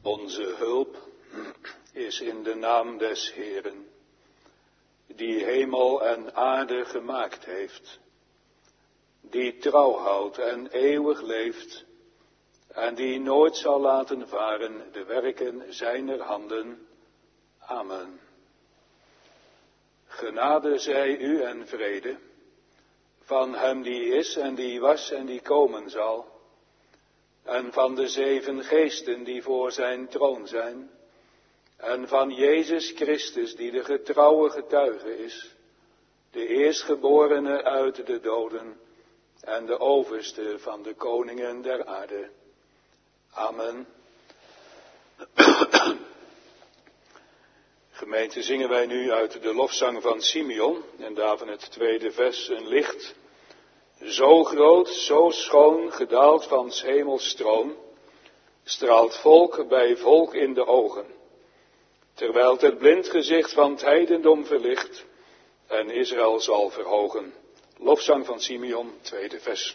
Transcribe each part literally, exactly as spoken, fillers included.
Onze hulp is in de naam des Heeren, die hemel en aarde gemaakt heeft, die trouw houdt en eeuwig leeft, en die nooit zal laten varen de werken zijner handen. Amen. Genade zij u en vrede, van hem die is en die was en die komen zal, en van de zeven geesten die voor zijn troon zijn, en van Jezus Christus die de getrouwe getuige is, de eerstgeborene uit de doden en de overste van de koningen der aarde. Amen. Gemeente, zingen wij nu uit de lofzang van Simeon en daarvan het tweede vers: een licht, zo groot, zo schoon, gedaald van 's hemels troon, straalt volk bij volk in de ogen, terwijl het blind gezicht van het heidendom verlicht en Israël zal verhogen. Lofzang van Simeon, tweede vers.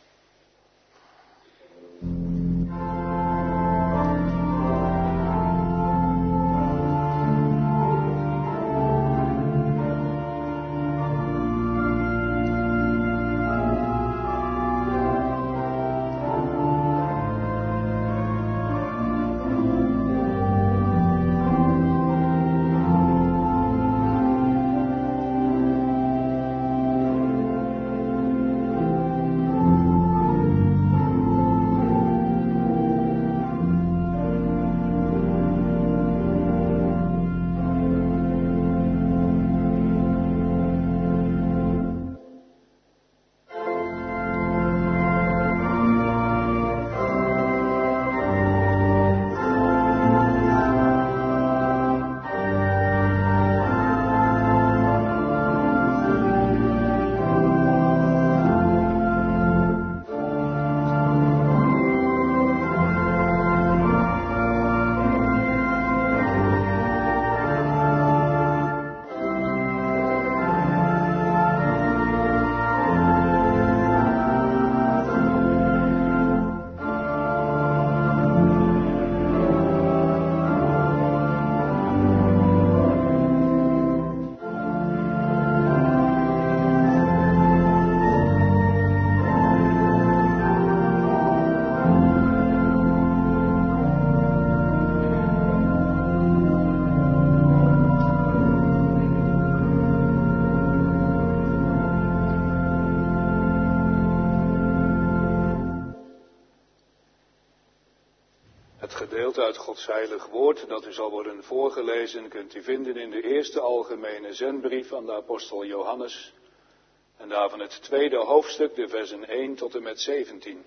Uit Gods heilig woord dat u zal worden voorgelezen kunt u vinden in de eerste algemene zendbrief van de apostel Johannes en daarvan het tweede hoofdstuk, de versen één tot en met zeventien.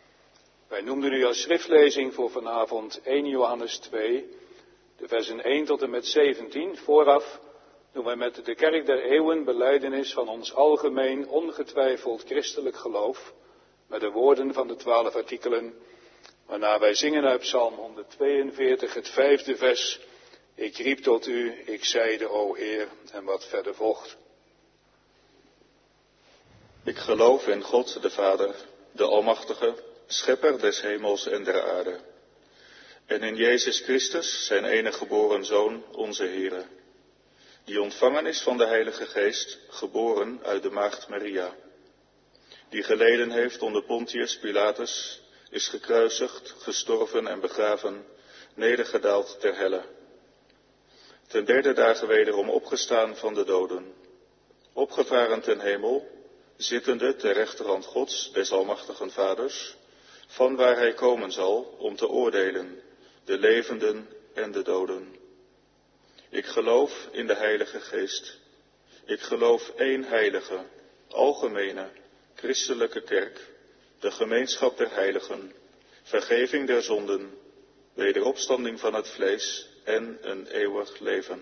Wij noemden u als schriftlezing voor vanavond eerste Johannes twee, de versen één tot en met zeventien. Vooraf doen wij met de kerk der eeuwen belijdenis van ons algemeen ongetwijfeld christelijk geloof met de woorden van de twaalf artikelen, waarna wij zingen uit Psalm honderdtweeënveertig, het vijfde vers. Ik riep tot u, ik zeide, o Heer, en wat verder volgt. Ik geloof in God de Vader, de Almachtige, Schepper des hemels en der aarde. En in Jezus Christus, zijn enige geboren Zoon, onze Heere, die ontvangen is van de Heilige Geest, geboren uit de maagd Maria, die geleden heeft onder Pontius Pilatus, is gekruisigd, gestorven en begraven, nedergedaald ter helle. Ten derde dagen wederom opgestaan van de doden, opgevaren ten hemel, zittende ter rechterhand Gods, des almachtigen Vaders, van waar hij komen zal om te oordelen, de levenden en de doden. Ik geloof in de Heilige Geest. Ik geloof één heilige, algemene, christelijke kerk, de gemeenschap der heiligen, vergeving der zonden, wederopstanding van het vlees en een eeuwig leven.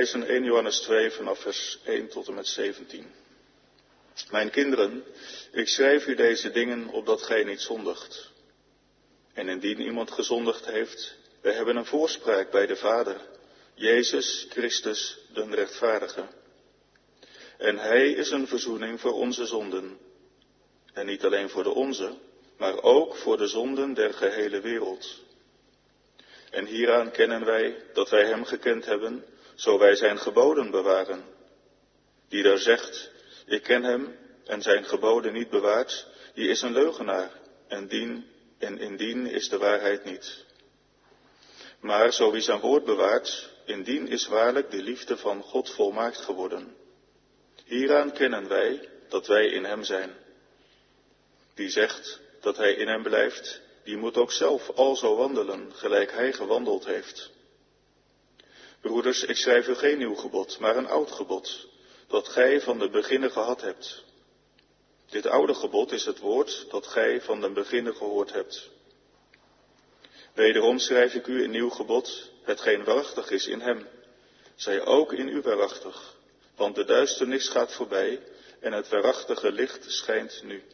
lezen eerste Johannes twee vanaf vers één tot en met zeventien. Mijn kinderen, ik schrijf u deze dingen opdat gij niet zondigt. En indien iemand gezondigd heeft, wij hebben een voorspraak bij de Vader, Jezus Christus, de rechtvaardige. En hij is een verzoening voor onze zonden. En niet alleen voor de onze, maar ook voor de zonden der gehele wereld. En hieraan kennen wij dat wij hem gekend hebben, zo wij zijn geboden bewaren. Die daar zegt, ik ken hem en zijn geboden niet bewaart, die is een leugenaar en, dien, en indien is de waarheid niet. Maar zo wie zijn woord bewaart, indien is waarlijk de liefde van God volmaakt geworden. Hieraan kennen wij dat wij in hem zijn. Die zegt dat hij in hem blijft, die moet ook zelf alzo wandelen, gelijk hij gewandeld heeft. Broeders, ik schrijf u geen nieuw gebod, maar een oud gebod, dat gij van den beginne gehad hebt. Dit oude gebod is het woord dat gij van den beginne gehoord hebt. Wederom schrijf ik u een nieuw gebod, hetgeen waarachtig is in hem. Zij ook in u waarachtig, want de duisternis gaat voorbij en het waarachtige licht schijnt nu.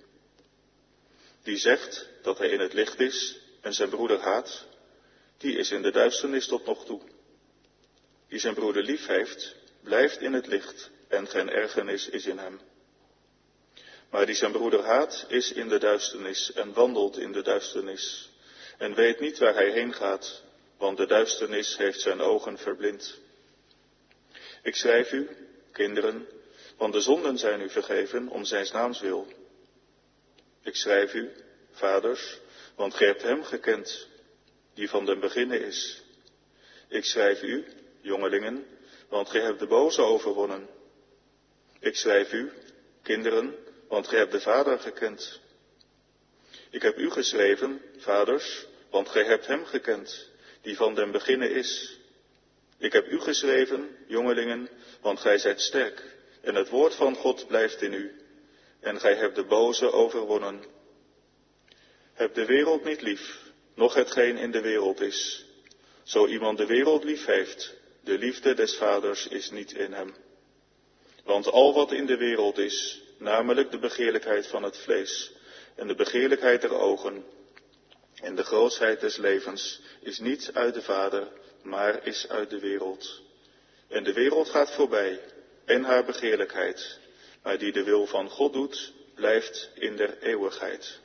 Die zegt dat hij in het licht is en zijn broeder haat, die is in de duisternis tot nog toe. Die zijn broeder lief heeft, blijft in het licht en geen ergernis is in hem. Maar die zijn broeder haat, is in de duisternis en wandelt in de duisternis en weet niet waar hij heen gaat, want de duisternis heeft zijn ogen verblind. Ik schrijf u, kinderen, want de zonden zijn u vergeven om zijns naams wil. Ik schrijf u, vaders, want gij hebt hem gekend, die van den beginne is. Ik schrijf u, jongelingen, want gij hebt de boze overwonnen. Ik schrijf u, kinderen, want gij hebt de Vader gekend. Ik heb u geschreven, vaders, want gij hebt hem gekend, die van den beginne is. Ik heb u geschreven, jongelingen, want gij zijt sterk, en het woord van God blijft in u, en gij hebt de boze overwonnen. Heb de wereld niet lief, noch hetgeen in de wereld is. Zo iemand de wereld lief heeft, de liefde des Vaders is niet in hem. Want al wat in de wereld is, namelijk de begeerlijkheid van het vlees en de begeerlijkheid der ogen en de grootsheid des levens, is niet uit de Vader, maar is uit de wereld. En de wereld gaat voorbij en haar begeerlijkheid, maar die de wil van God doet, blijft in der eeuwigheid.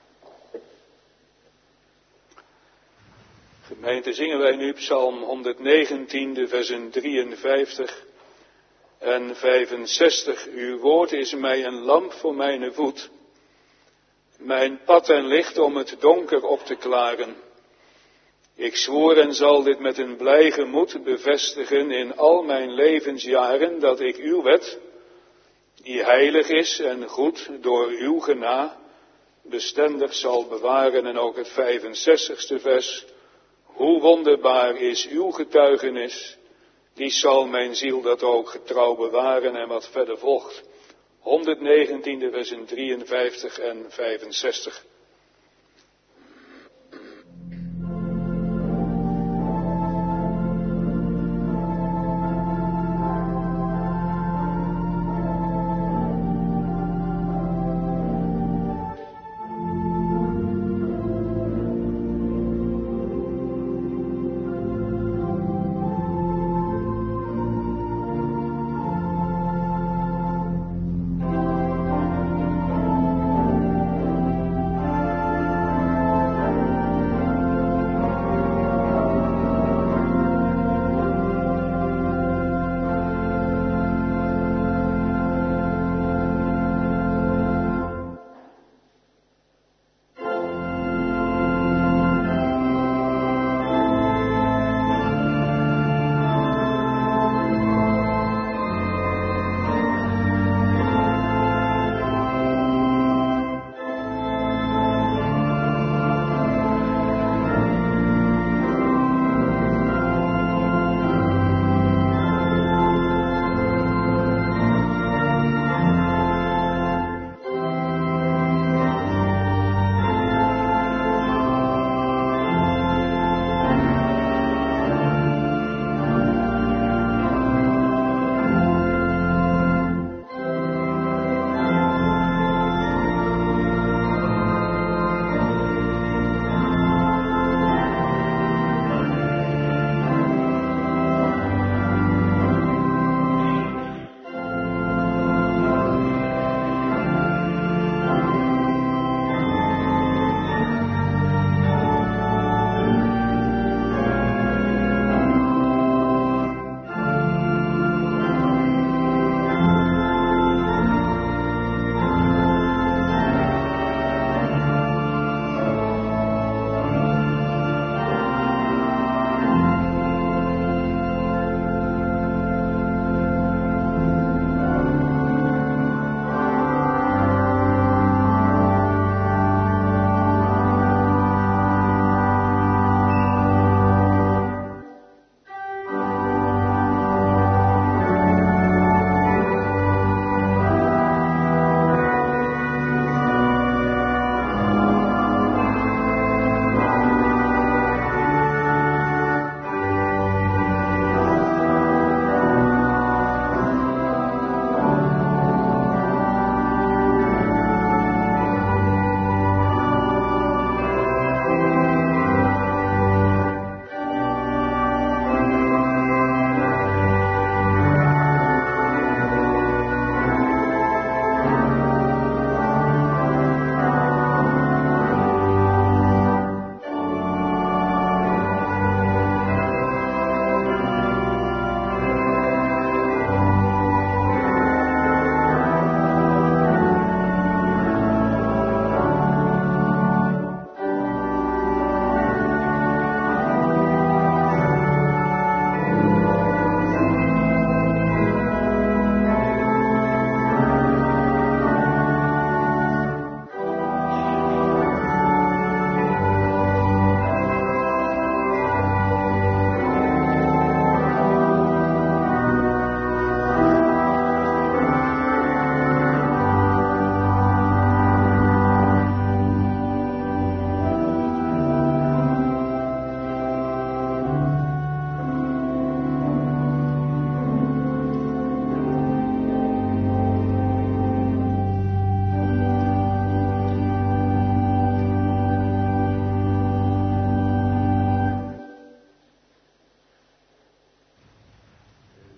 Gemeente, zingen wij nu Psalm honderdnegentien, de versen drieënvijftig en vijfenzestig. Uw woord is mij een lamp voor mijn voet, mijn pad en licht om het donker op te klaren. Ik zwoer en zal dit met een blij gemoed bevestigen in al mijn levensjaren, dat ik uw wet, die heilig is en goed door uw gena, bestendig zal bewaren. En ook het vijfenzestigste vers. Hoe wonderbaar is uw getuigenis, die zal mijn ziel dat ook getrouw bewaren. En wat verder volgt, honderdnegentien, versen drieënvijftig en vijfenzestig.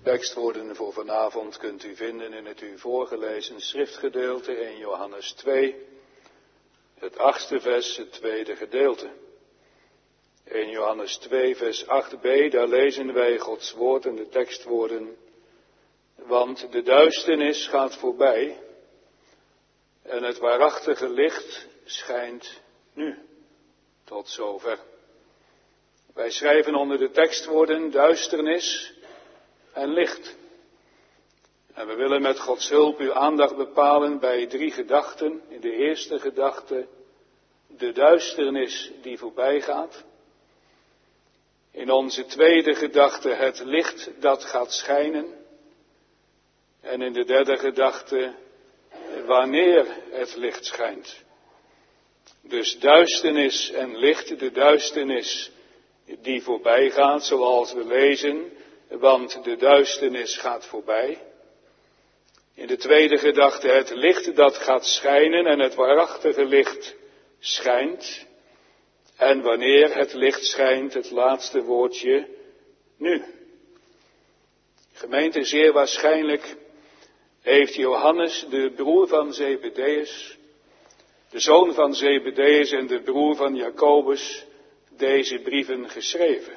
Tekstwoorden voor vanavond kunt u vinden in het u voorgelezen schriftgedeelte in Johannes twee, het achtste vers, het tweede gedeelte. In Johannes twee, vers acht b, daar lezen wij Gods woord en de tekstwoorden. Want de duisternis gaat voorbij en het waarachtige licht schijnt nu. Tot zover. Wij schrijven onder de tekstwoorden duisternis en licht. En we willen met Gods hulp uw aandacht bepalen bij drie gedachten. In de eerste gedachte de duisternis die voorbij gaat. In onze tweede gedachte het licht dat gaat schijnen. En in de derde gedachte wanneer het licht schijnt. Dus duisternis en licht, de duisternis die voorbij gaat, zoals we lezen, want de duisternis gaat voorbij. In de tweede gedachte het licht dat gaat schijnen en het waarachtige licht schijnt. En wanneer het licht schijnt, het laatste woordje, nu. Gemeente, zeer waarschijnlijk heeft Johannes, de broer van Zebedeus, de zoon van Zebedeus en de broer van Jacobus, deze brieven geschreven.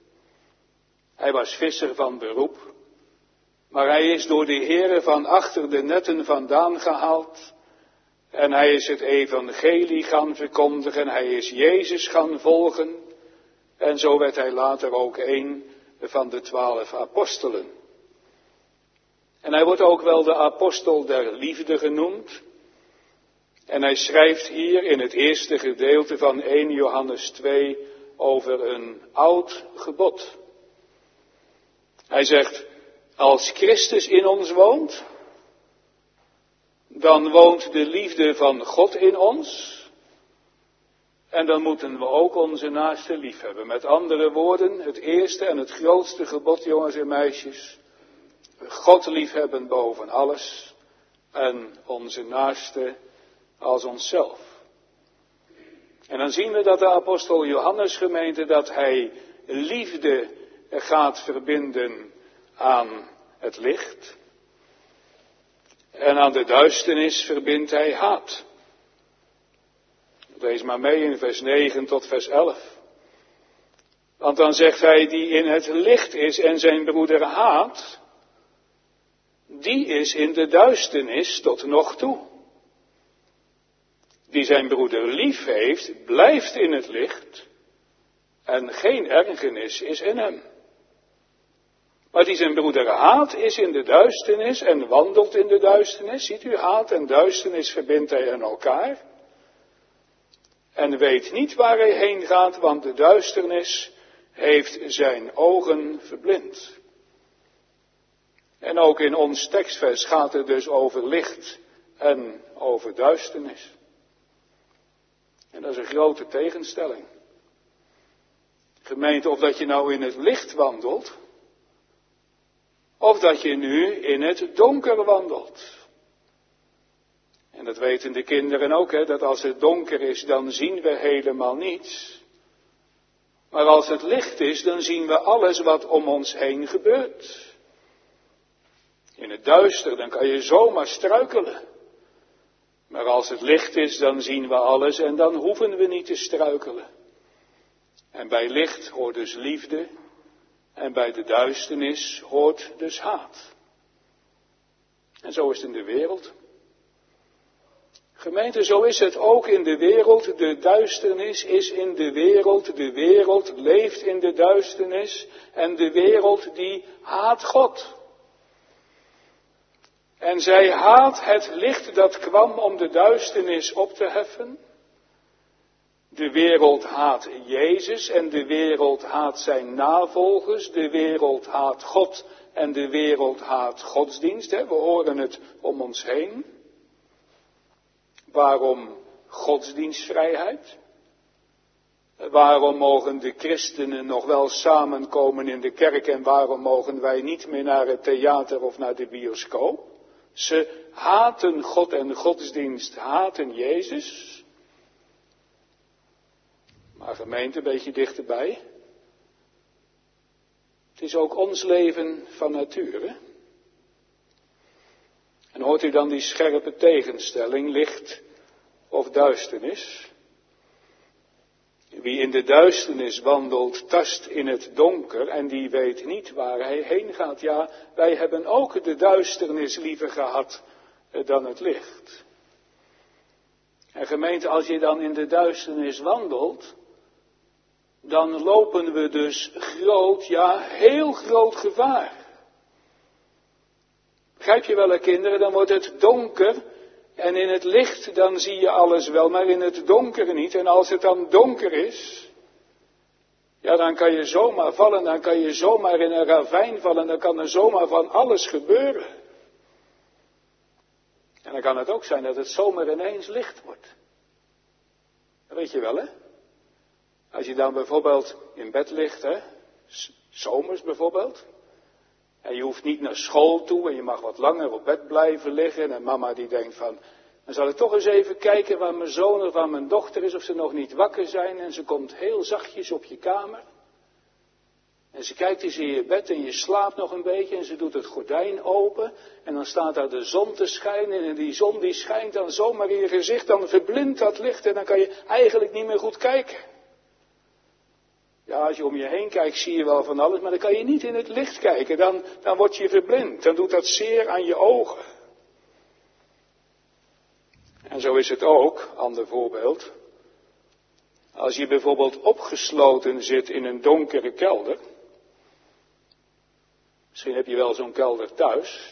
Hij was visser van beroep, maar hij is door de Heere van achter de netten vandaan gehaald en hij is het evangelie gaan verkondigen, hij is Jezus gaan volgen en zo werd hij later ook een van de twaalf apostelen. En hij wordt ook wel de apostel der liefde genoemd. En hij schrijft hier in het eerste gedeelte van eerste Johannes twee over een oud gebod. Hij zegt, als Christus in ons woont, dan woont de liefde van God in ons. En dan moeten we ook onze naaste lief hebben. Met andere woorden, het eerste en het grootste gebod, jongens en meisjes. God liefhebben boven alles en onze naaste als onszelf. En dan zien we dat de apostel Johannes, gemeente, dat hij liefde gaat verbinden aan het licht. En aan de duisternis verbindt hij haat. Lees maar mee in vers negen tot vers elf. Want dan zegt hij, die in het licht is en zijn broeder haat, die is in de duisternis tot nog toe. Die zijn broeder lief heeft, blijft in het licht en geen ergernis is in hem. Maar die zijn broeder haat, is in de duisternis en wandelt in de duisternis. Ziet u, haat en duisternis verbindt hij aan elkaar. En weet niet waar hij heen gaat, want de duisternis heeft zijn ogen verblind. En ook in ons tekstvers gaat het dus over licht en over duisternis. En dat is een grote tegenstelling. Gemeente, of dat je nou in het licht wandelt, of dat je nu in het donker wandelt. En dat weten de kinderen ook, hè, dat als het donker is, dan zien we helemaal niets. Maar als het licht is, dan zien we alles wat om ons heen gebeurt. In het duister, dan kan je zomaar struikelen. Maar als het licht is, dan zien we alles en dan hoeven we niet te struikelen. En bij licht hoort dus liefde en bij de duisternis hoort dus haat. En zo is het in de wereld. Gemeente, zo is het ook in de wereld. De duisternis is in de wereld. De wereld leeft in de duisternis. En de wereld die haat God. En zij haat het licht dat kwam om de duisternis op te heffen. De wereld haat Jezus en de wereld haat zijn navolgers. De wereld haat God en de wereld haat godsdienst. We horen het om ons heen. Waarom godsdienstvrijheid? Waarom mogen de christenen nog wel samenkomen in de kerk en waarom mogen wij niet meer naar het theater of naar de bioscoop? Ze haten God en godsdienst, haten Jezus. Maar gemeente, een beetje dichterbij. Het is ook ons leven van nature. En hoort u dan die scherpe tegenstelling, licht of duisternis? Wie in de duisternis wandelt, tast in het donker en die weet niet waar hij heen gaat. Ja, wij hebben ook de duisternis liever gehad dan het licht. En gemeente, als je dan in de duisternis wandelt, dan lopen we dus groot, ja, heel groot gevaar. Begrijp je wel, hè, kinderen? Dan wordt het donker en in het licht dan zie je alles wel, maar in het donker niet. En als het dan donker is, ja, dan kan je zomaar vallen, dan kan je zomaar in een ravijn vallen, dan kan er zomaar van alles gebeuren. En dan kan het ook zijn dat het zomaar ineens licht wordt. Dat weet je wel, hè? Als je dan bijvoorbeeld in bed ligt, hè, zomers bijvoorbeeld, en je hoeft niet naar school toe en je mag wat langer op bed blijven liggen en mama die denkt van, dan zal ik toch eens even kijken waar mijn zoon of waar mijn dochter is, of ze nog niet wakker zijn, en ze komt heel zachtjes op je kamer. En ze kijkt eens in je bed en je slaapt nog een beetje en ze doet het gordijn open en dan staat daar de zon te schijnen en die zon die schijnt dan zomaar in je gezicht, dan verblindt dat licht en dan kan je eigenlijk niet meer goed kijken. Ja, als je om je heen kijkt zie je wel van alles, maar dan kan je niet in het licht kijken, dan, dan word je verblind, dan doet dat zeer aan je ogen. En zo is het ook, ander voorbeeld, als je bijvoorbeeld opgesloten zit in een donkere kelder. Misschien heb je wel zo'n kelder thuis.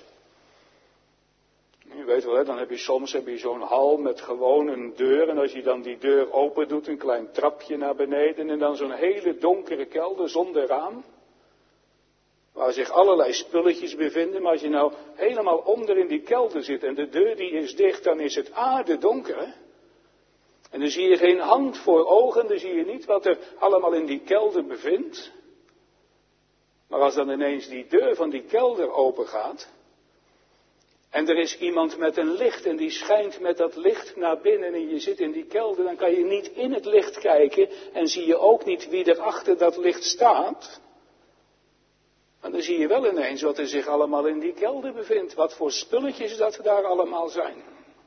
Je weet wel, hè, dan heb je soms heb je zo'n hal met gewoon een deur. En als je dan die deur open doet, een klein trapje naar beneden. En dan zo'n hele donkere kelder zonder raam. Waar zich allerlei spulletjes bevinden. Maar als je nou helemaal onder in die kelder zit en de deur die is dicht, dan is het aardedonker, hè? En dan zie je geen hand voor ogen, dan zie je niet wat er allemaal in die kelder bevindt. Maar als dan ineens die deur van die kelder open gaat, en er is iemand met een licht en die schijnt met dat licht naar binnen en je zit in die kelder, dan kan je niet in het licht kijken en zie je ook niet wie er achter dat licht staat. Maar dan zie je wel ineens wat er zich allemaal in die kelder bevindt, wat voor spulletjes dat er daar allemaal zijn.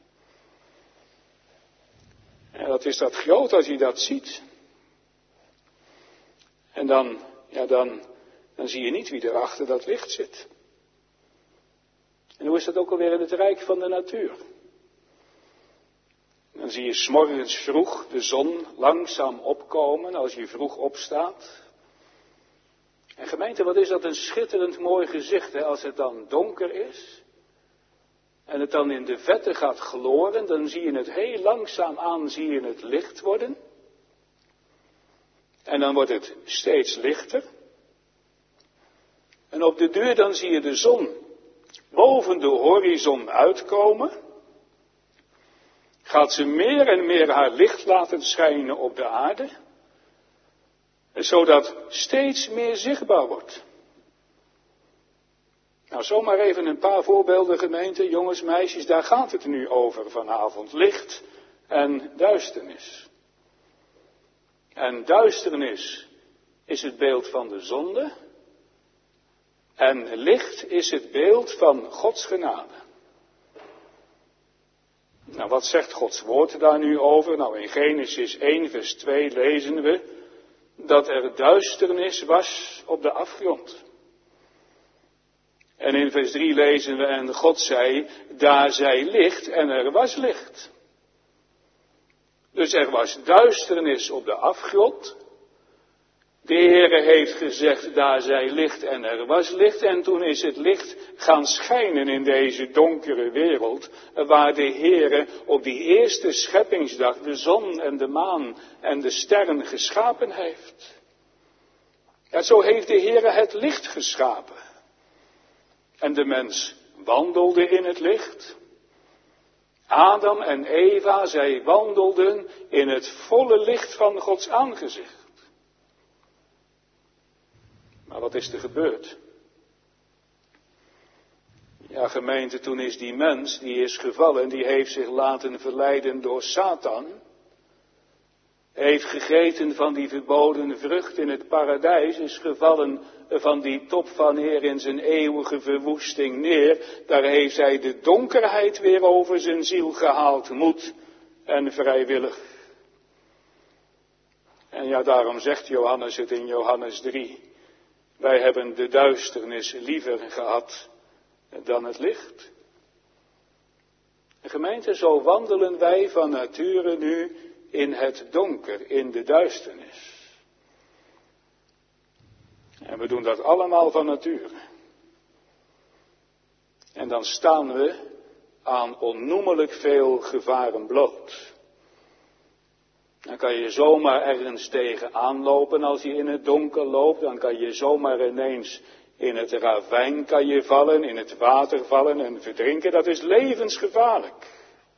En wat is dat groot als je dat ziet. En dan, ja dan, dan zie je niet wie er achter dat licht zit. En hoe is dat ook alweer in het rijk van de natuur? Dan zie je 's morgens vroeg de zon langzaam opkomen als je vroeg opstaat. En gemeente, wat is dat een schitterend mooi gezicht, hè? Als het dan donker is en het dan in de vette gaat gloren, dan zie je het heel langzaam aan, zie je het licht worden. En dan wordt het steeds lichter. En op de duur dan zie je de zon boven de horizon uitkomen. Gaat ze meer en meer haar licht laten schijnen op de aarde. Zodat steeds meer zichtbaar wordt. Nou, zomaar even een paar voorbeelden, gemeente, jongens, meisjes, daar gaat het nu over vanavond. Licht en duisternis. En duisternis is het beeld van de zonde. En licht is het beeld van Gods genade. Nou, wat zegt Gods woord daar nu over? Nou, in Genesis één vers twee lezen we dat er duisternis was op de afgrond. En in vers drie lezen we, en God zei, daar zij licht en er was licht. Dus er was duisternis op de afgrond. De Heere heeft gezegd, daar zij licht en er was licht. En toen is het licht gaan schijnen in deze donkere wereld, waar de Heere op die eerste scheppingsdag de zon en de maan en de sterren geschapen heeft. Ja, zo heeft de Heere het licht geschapen. En de mens wandelde in het licht. Adam en Eva, zij wandelden in het volle licht van Gods aangezicht. Maar wat is er gebeurd? Ja, gemeente, toen is die mens, die is gevallen, die heeft zich laten verleiden door Satan. heeft gegeten van die verboden vrucht in het paradijs, is gevallen van die top van Heer in zijn eeuwige verwoesting neer. Daar heeft hij de donkerheid weer over zijn ziel gehaald, moed en vrijwillig. En ja, daarom zegt Johannes het in Johannes drie. Wij hebben de duisternis liever gehad dan het licht. En gemeente, zo wandelen wij van nature nu in het donker, in de duisternis. En we doen dat allemaal van nature. En dan staan we aan onnoemelijk veel gevaren bloot. Dan kan je zomaar ergens tegenaan lopen als je in het donker loopt. Dan kan je zomaar ineens in het ravijn kan je vallen, in het water vallen en verdrinken. Dat is levensgevaarlijk.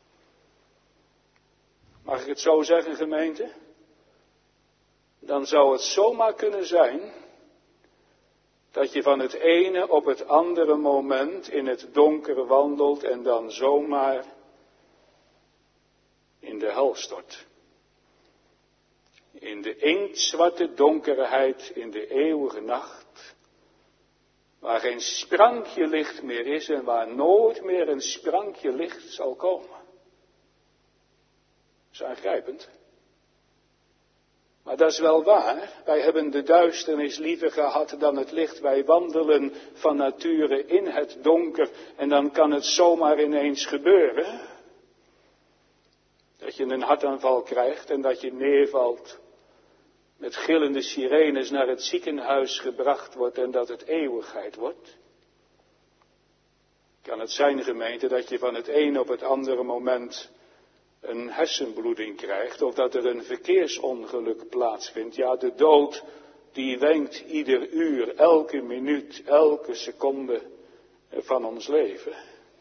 Mag ik het zo zeggen, gemeente? Dan zou het zomaar kunnen zijn dat je van het ene op het andere moment in het donker wandelt en dan zomaar in de hel stort. In de inktzwarte donkerheid, in de eeuwige nacht, waar geen sprankje licht meer is en waar nooit meer een sprankje licht zal komen. Dat is aangrijpend. Maar dat is wel waar. Wij hebben de duisternis liever gehad dan het licht. Wij wandelen van nature in het donker en dan kan het zomaar ineens gebeuren. Dat je een hartaanval krijgt en dat je neervalt. Met gillende sirenes naar het ziekenhuis gebracht wordt en dat het eeuwigheid wordt. Kan het zijn, gemeente, dat je van het een op het andere moment een hersenbloeding krijgt of dat er een verkeersongeluk plaatsvindt. Ja, de dood die wenkt ieder uur, elke minuut, elke seconde van ons leven.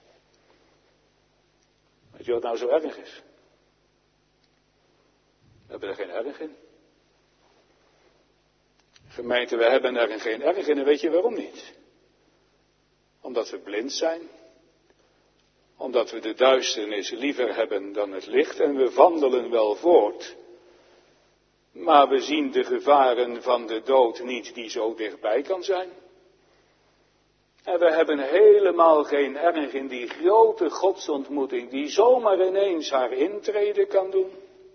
Weet je wat nou zo erg is? We hebben er geen erg in. Gemeente, we hebben er geen erg in en weet je waarom niet? Omdat we blind zijn. Omdat we de duisternis liever hebben dan het licht en we wandelen wel voort. Maar we zien de gevaren van de dood niet die zo dichtbij kan zijn. En we hebben helemaal geen erg in die grote godsontmoeting die zomaar ineens haar intrede kan doen.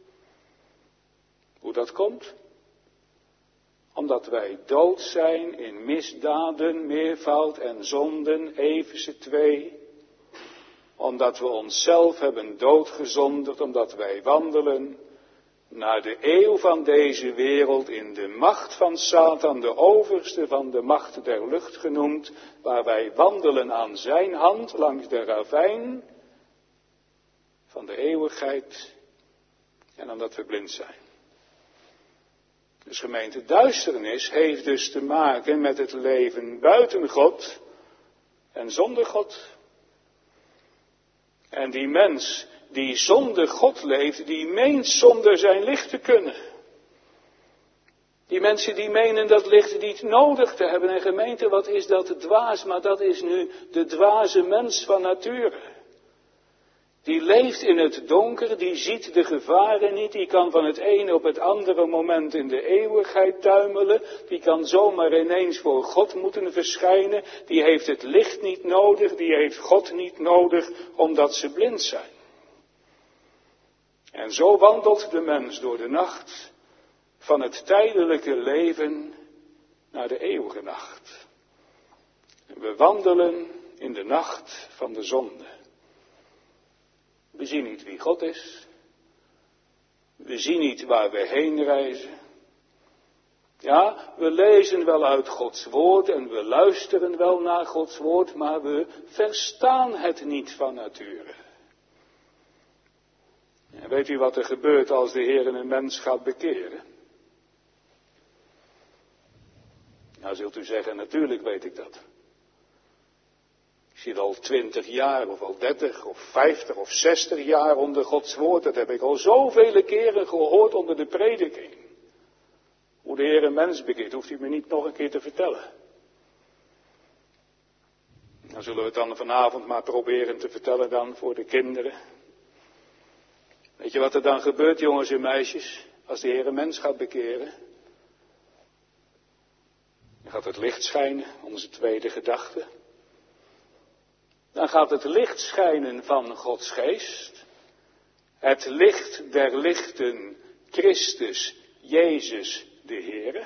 Hoe dat komt? Omdat wij dood zijn in misdaden, meervoud en zonden, Efeze twee. Omdat we onszelf hebben doodgezonderd, omdat wij wandelen naar de eeuw van deze wereld in de macht van Satan, de overste van de macht der lucht genoemd, waar wij wandelen aan zijn hand langs de ravijn van de eeuwigheid en omdat we blind zijn. Dus gemeente, duisternis heeft dus te maken met het leven buiten God en zonder God. En die mens die zonder God leeft, die meent zonder zijn licht te kunnen. Die mensen die menen dat licht niet nodig te hebben. En gemeente, wat is dat dwaas? Maar dat is nu de dwaze mens van nature. Die leeft in het donker, die ziet de gevaren niet, die kan van het ene op het andere moment in de eeuwigheid tuimelen, die kan zomaar ineens voor God moeten verschijnen, die heeft het licht niet nodig, die heeft God niet nodig, omdat ze blind zijn. En zo wandelt de mens door de nacht van het tijdelijke leven naar de eeuwige nacht. En we wandelen in de nacht van de zonde. We zien niet wie God is. We zien niet waar we heen reizen. Ja, we lezen wel uit Gods woord en we luisteren wel naar Gods woord, maar we verstaan het niet van nature. En weet u wat er gebeurt als de Heer een mens gaat bekeren? Nou zult u zeggen, natuurlijk weet ik dat. Ik zit al twintig jaar of al dertig of vijftig of zestig jaar onder Gods woord. Dat heb ik al zoveel keren gehoord onder de prediking. Hoe de Heer een mens bekeert, hoeft u me niet nog een keer te vertellen. Dan zullen we het dan vanavond maar proberen te vertellen dan voor de kinderen. Weet je wat er dan gebeurt, jongens en meisjes? als de Heer een mens gaat bekeren. Dan gaat het licht schijnen, onze tweede gedachte. Dan gaat het licht schijnen van Gods geest. Het licht der lichten, Christus, Jezus, de Heere.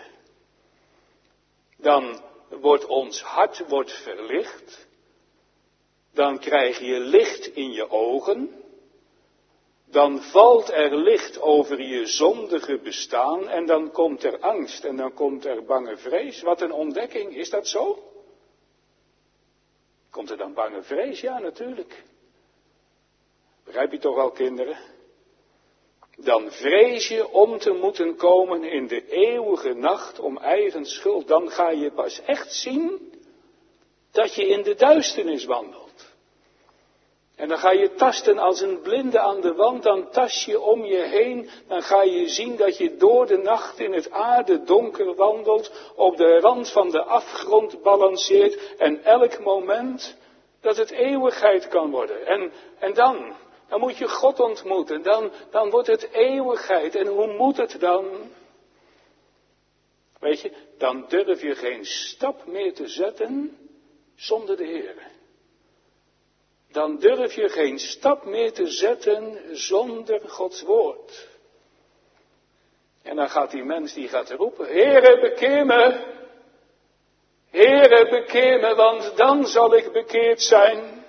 Dan wordt ons hart wordt verlicht. Dan krijg je licht in je ogen. Dan valt er licht over je zondige bestaan en dan komt er angst en dan komt er bange vrees. Wat een ontdekking, is dat zo? Komt er dan bange vrees? Ja, natuurlijk. Begrijp je toch wel, kinderen? Dan vrees je om te moeten komen in de eeuwige nacht om eigen schuld. Dan ga je pas echt zien dat je in de duisternis wandelt. En dan ga je tasten als een blinde aan de wand, dan tast je om je heen, dan ga je zien dat je door de nacht in het aardedonker wandelt, op de rand van de afgrond balanceert en elk moment dat het eeuwigheid kan worden. En, en dan, dan moet je God ontmoeten, dan, dan wordt het eeuwigheid. En hoe moet het dan? Weet je, dan durf je geen stap meer te zetten zonder de Heer. Dan durf je geen stap meer te zetten zonder Gods woord. En dan gaat die mens die gaat roepen, Heere, bekeer me. Heere, bekeer me, want dan zal ik bekeerd zijn.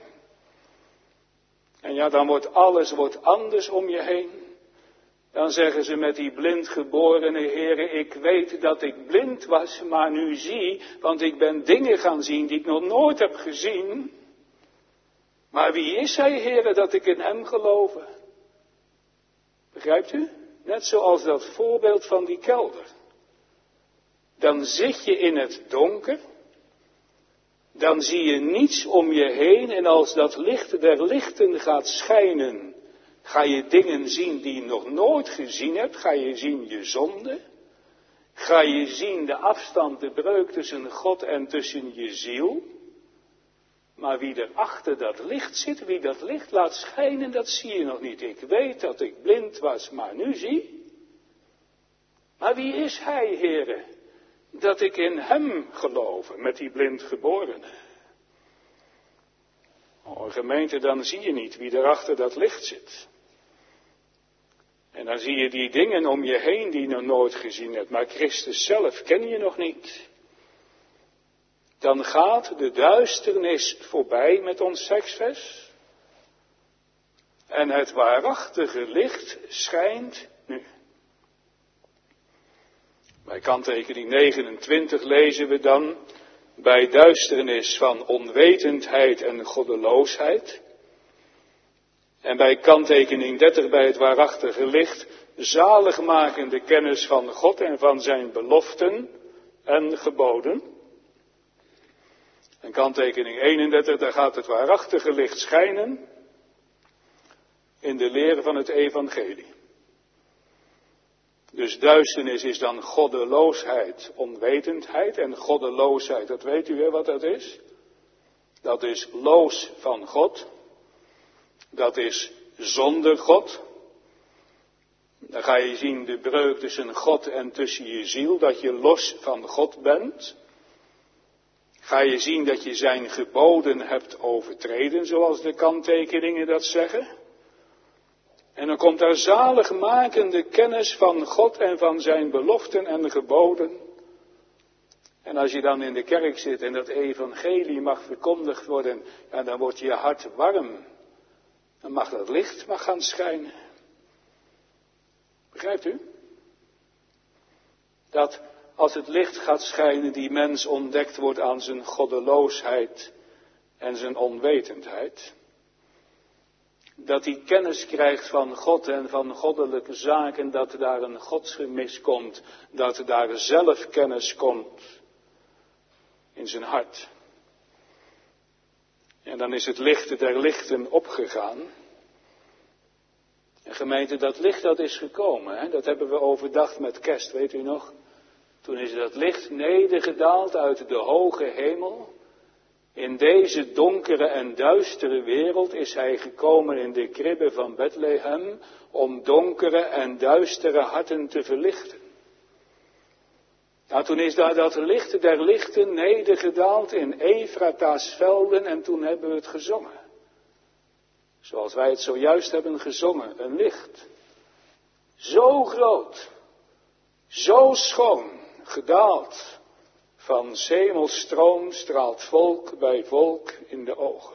En ja, dan wordt alles wordt anders om je heen. Dan zeggen ze met die blindgeborene, Heere, ik weet dat ik blind was, maar nu zie, want ik ben dingen gaan zien die ik nog nooit heb gezien. Maar wie is hij, Heere, dat ik in hem geloof? Begrijpt u? Net zoals dat voorbeeld van die kelder. Dan zit je in het donker. Dan zie je niets om je heen. En als dat licht der lichten gaat schijnen, ga je dingen zien die je nog nooit gezien hebt. Ga je zien je zonde. Ga je zien de afstand, de breuk tussen God en tussen je ziel. Maar wie er achter dat licht zit, wie dat licht laat schijnen, dat zie je nog niet. Ik weet dat ik blind was, maar nu zie. Maar wie is hij, Heere, dat ik in hem geloof, met die blindgeborene? Oh, gemeente, dan zie je niet wie er achter dat licht zit. En dan zie je die dingen om je heen die je nog nooit gezien hebt, maar Christus zelf ken je nog niet. Dan gaat de duisternis voorbij met ons seksvers. En het waarachtige licht schijnt nu. Bij kanttekening negenentwintig lezen we dan, bij duisternis van onwetendheid en goddeloosheid. En bij kanttekening dertig bij het waarachtige licht, zaligmakende kennis van God en van zijn beloften en geboden. En kanttekening eenendertig, daar gaat het waarachtige licht schijnen in de leer van het evangelie. Dus duisternis is dan goddeloosheid, onwetendheid. En goddeloosheid, dat weet u hè wat dat is? Dat is loos van God. Dat is zonder God. Dan ga je zien de breuk tussen God en tussen je ziel, dat je los van God bent. Ga je zien dat je zijn geboden hebt overtreden, zoals de kanttekeningen dat zeggen. En dan komt daar zaligmakende kennis van God en van zijn beloften en geboden. En als je dan in de kerk zit en dat evangelie mag verkondigd worden, ja, dan wordt je hart warm. Dan mag dat licht mag gaan schijnen. Begrijpt u? Dat als het licht gaat schijnen, die mens ontdekt wordt aan zijn goddeloosheid en zijn onwetendheid. Dat hij kennis krijgt van God en van goddelijke zaken, dat daar een godsgemis komt, dat daar zelfkennis komt in zijn hart. En dan is het licht der lichten opgegaan. En gemeente, dat licht dat is gekomen, hè? Dat hebben we overdacht met kerst, weet u nog? Toen is dat licht nedergedaald uit de hoge hemel. In deze donkere en duistere wereld is hij gekomen in de kribbe van Bethlehem om donkere en duistere harten te verlichten. Nou, toen is daar dat licht der lichten nedergedaald in Efrata's velden en toen hebben we het gezongen. Zoals wij het zojuist hebben gezongen, een licht. Zo groot, zo schoon, gedaald. Van hemelstroom straalt volk bij volk in de ogen.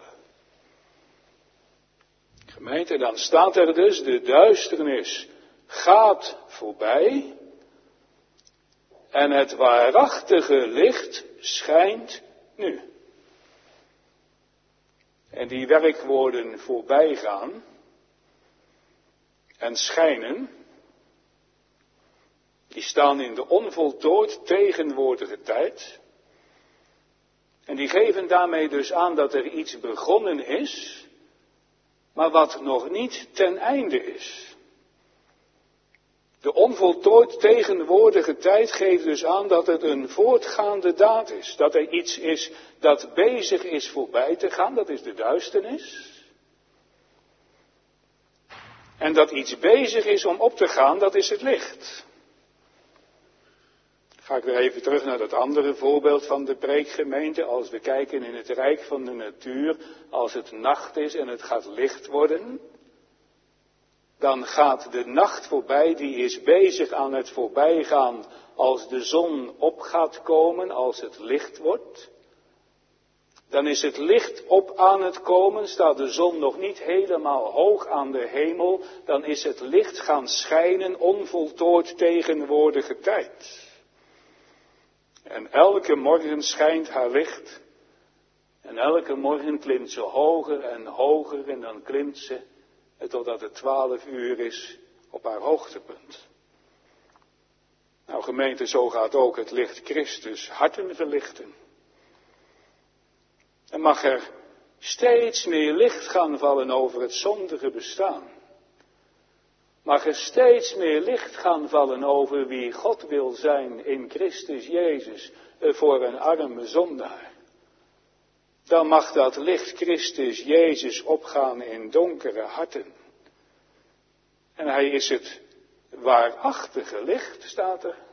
Gemeente, dan staat er dus, de duisternis gaat voorbij. En het waarachtige licht schijnt nu. En die werkwoorden voorbijgaan en schijnen, die staan in de onvoltooid tegenwoordige tijd. En die geven daarmee dus aan dat er iets begonnen is, maar wat nog niet ten einde is. De onvoltooid tegenwoordige tijd geeft dus aan dat het een voortgaande daad is. Dat er iets is dat bezig is voorbij te gaan, dat is de duisternis. En dat iets bezig is om op te gaan, dat is het licht. Ga ik weer even terug naar dat andere voorbeeld van de preekgemeente. Als we kijken in het rijk van de natuur, als het nacht is en het gaat licht worden, dan gaat de nacht voorbij, die is bezig aan het voorbijgaan als de zon op gaat komen, als het licht wordt. Dan is het licht op aan het komen, staat de zon nog niet helemaal hoog aan de hemel, dan is het licht gaan schijnen, onvoltooid tegenwoordige tijd. En elke morgen schijnt haar licht. En elke morgen klimt ze hoger en hoger en dan klimt ze totdat het twaalf uur is op haar hoogtepunt. Nou gemeente, zo gaat ook het licht Christus harten verlichten. En mag er steeds meer licht gaan vallen over het zondige bestaan. Mag er steeds meer licht gaan vallen over wie God wil zijn in Christus Jezus voor een arme zondaar. Dan mag dat licht Christus Jezus opgaan in donkere harten. En hij is het waarachtige licht, staat er.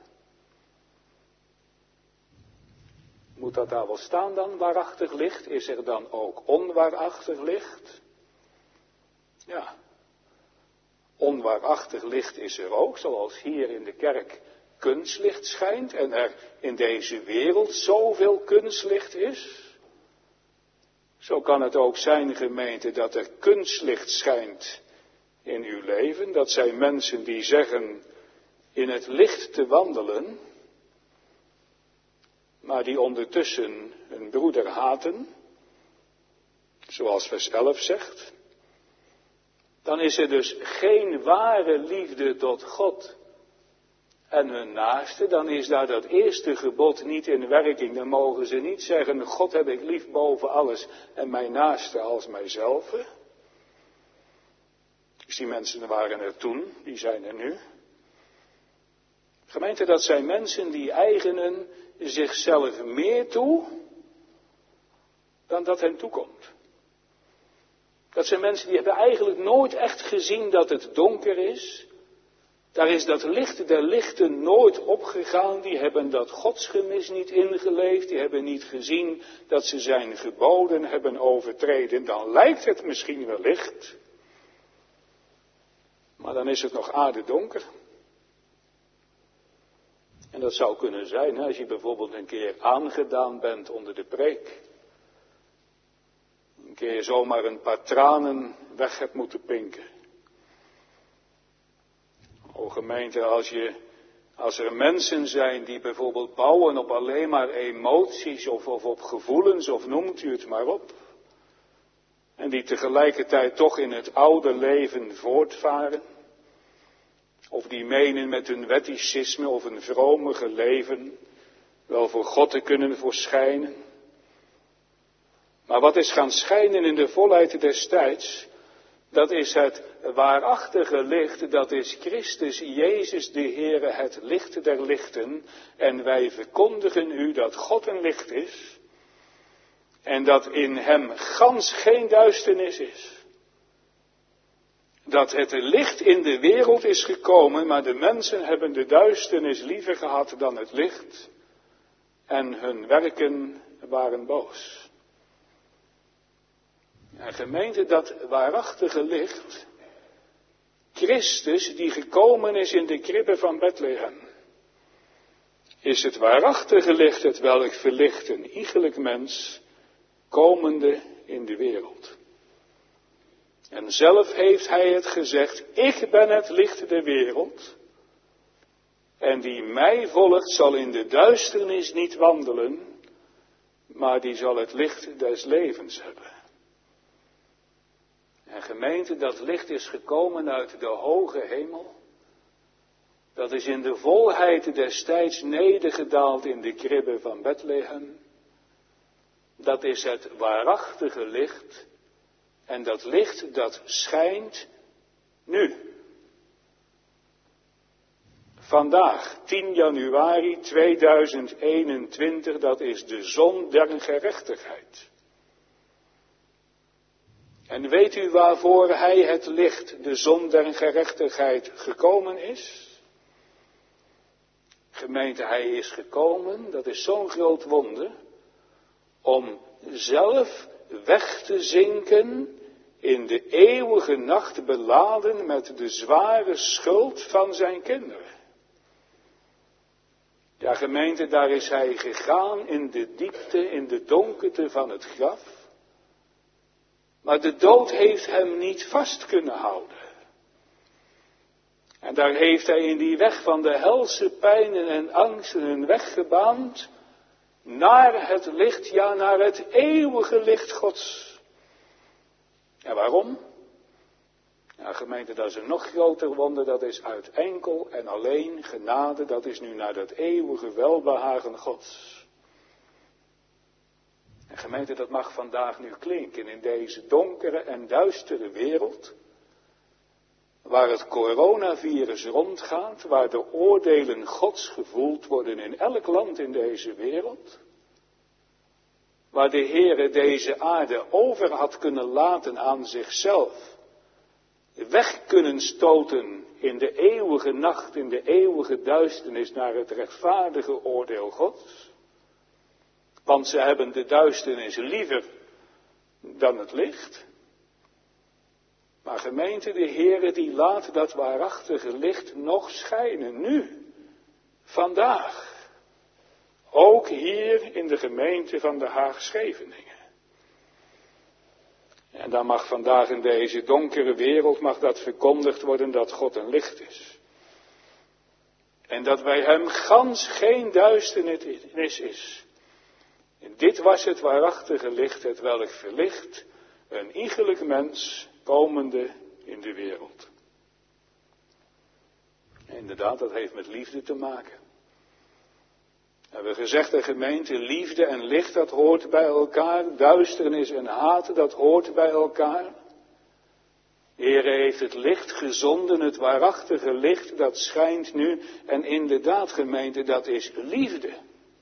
Moet dat daar wel staan dan, waarachtig licht? Is er dan ook onwaarachtig licht? Ja. Onwaarachtig licht is er ook, zoals hier in de kerk kunstlicht schijnt en er in deze wereld zoveel kunstlicht is. Zo kan het ook zijn, gemeente, dat er kunstlicht schijnt in uw leven. Dat zijn mensen die zeggen in het licht te wandelen, maar die ondertussen hun broeder haten, zoals vers elf zegt. Dan is er dus geen ware liefde tot God en hun naaste. Dan is daar dat eerste gebod niet in werking. Dan mogen ze niet zeggen, God heb ik lief boven alles en mijn naaste als mijzelf. Dus die mensen waren er toen, die zijn er nu. Gemeente, dat zijn mensen die eigenen zichzelf meer toe dan dat hen toekomt. Dat zijn mensen die hebben eigenlijk nooit echt gezien dat het donker is. Daar is dat licht der lichten nooit opgegaan. Die hebben dat godsgemis niet ingeleefd. Die hebben niet gezien dat ze zijn geboden hebben overtreden. Dan lijkt het misschien wel licht. Maar dan is het nog aardedonker. En dat zou kunnen zijn hè, als je bijvoorbeeld een keer aangedaan bent onder de preek. Een keer zomaar een paar tranen weg hebt moeten pinken. O gemeente, als, je, als er mensen zijn die bijvoorbeeld bouwen op alleen maar emoties of, of op gevoelens of noemt u het maar op. En die tegelijkertijd toch in het oude leven voortvaren. Of die menen met hun wetticisme of een vromige leven wel voor God te kunnen verschijnen. Maar wat is gaan schijnen in de volheid des tijds? Dat is het waarachtige licht, dat is Christus Jezus de Heere, het licht der lichten. En wij verkondigen u dat God een licht is. En dat in hem gans geen duisternis is. Dat het licht in de wereld is gekomen, maar de mensen hebben de duisternis liever gehad dan het licht. En hun werken waren boos. En gemeente, dat waarachtige licht, Christus die gekomen is in de kribbe van Bethlehem, is het waarachtige licht het welk verlicht een iegelijk mens, komende in de wereld. En zelf heeft hij het gezegd, ik ben het licht der wereld, en die mij volgt zal in de duisternis niet wandelen, maar die zal het licht des levens hebben. En gemeente, dat licht is gekomen uit de hoge hemel. Dat is in de volheid destijds nedergedaald in de kribbe van Bethlehem. Dat is het waarachtige licht. En dat licht dat schijnt nu. Vandaag, tien januari tweeduizend eenentwintig, dat is de zon der gerechtigheid. En weet u waarvoor hij het licht, de zon der gerechtigheid, gekomen is? Gemeente, hij is gekomen, dat is zo'n groot wonder, om zelf weg te zinken in de eeuwige nacht beladen met de zware schuld van zijn kinderen. Ja, gemeente, daar is hij gegaan in de diepte, in de donkerte van het graf. Maar de dood heeft hem niet vast kunnen houden. En daar heeft hij in die weg van de helse pijnen en angsten een weg gebaand naar het licht, ja, naar het eeuwige licht Gods. En waarom? Ja, gemeente, dat is een nog groter wonder, dat is uit enkel en alleen genade, dat is nu naar dat eeuwige welbehagen Gods. En gemeente, dat mag vandaag nu klinken in deze donkere en duistere wereld, waar het coronavirus rondgaat, waar de oordelen Gods gevoeld worden in elk land in deze wereld, waar de Heere deze aarde over had kunnen laten aan zichzelf, weg kunnen stoten in de eeuwige nacht, in de eeuwige duisternis naar het rechtvaardige oordeel Gods. Want ze hebben de duisternis liever dan het licht. Maar gemeente, de Heere die laat dat waarachtige licht nog schijnen, nu, vandaag. Ook hier in de gemeente van de Haag-Scheveningen. En dan mag vandaag in deze donkere wereld, mag dat verkondigd worden dat God een licht is. En dat bij hem gans geen duisternis is. En dit was het waarachtige licht, het welk verlicht een iegelijk mens komende in de wereld. En inderdaad, dat heeft met liefde te maken. We hebben gezegd, de gemeente, liefde en licht, dat hoort bij elkaar. Duisternis en haat, dat hoort bij elkaar. De Heere heeft het licht gezonden, het waarachtige licht, dat schijnt nu. En inderdaad, gemeente, dat is liefde.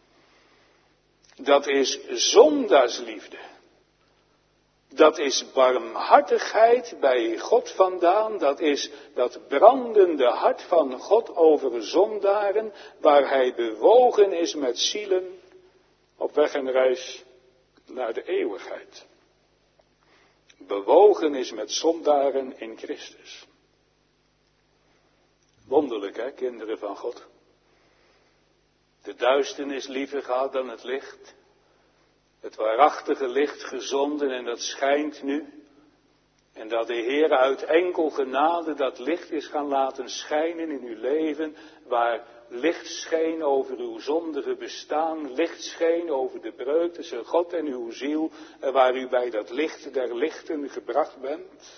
Dat is zondaarsliefde. Dat is barmhartigheid bij God vandaan. Dat is dat brandende hart van God over zondaren, waar hij bewogen is met zielen op weg en reis naar de eeuwigheid. Bewogen is met zondaren in Christus. Wonderlijk, hè, kinderen van God. De duisternis liever gehad dan het licht. Het waarachtige licht gezonden en dat schijnt nu. En dat de Heer uit enkel genade dat licht is gaan laten schijnen in uw leven. Waar licht scheen over uw zondige bestaan. Licht scheen over de breuk tussen God en uw ziel. En waar u bij dat licht der lichten gebracht bent.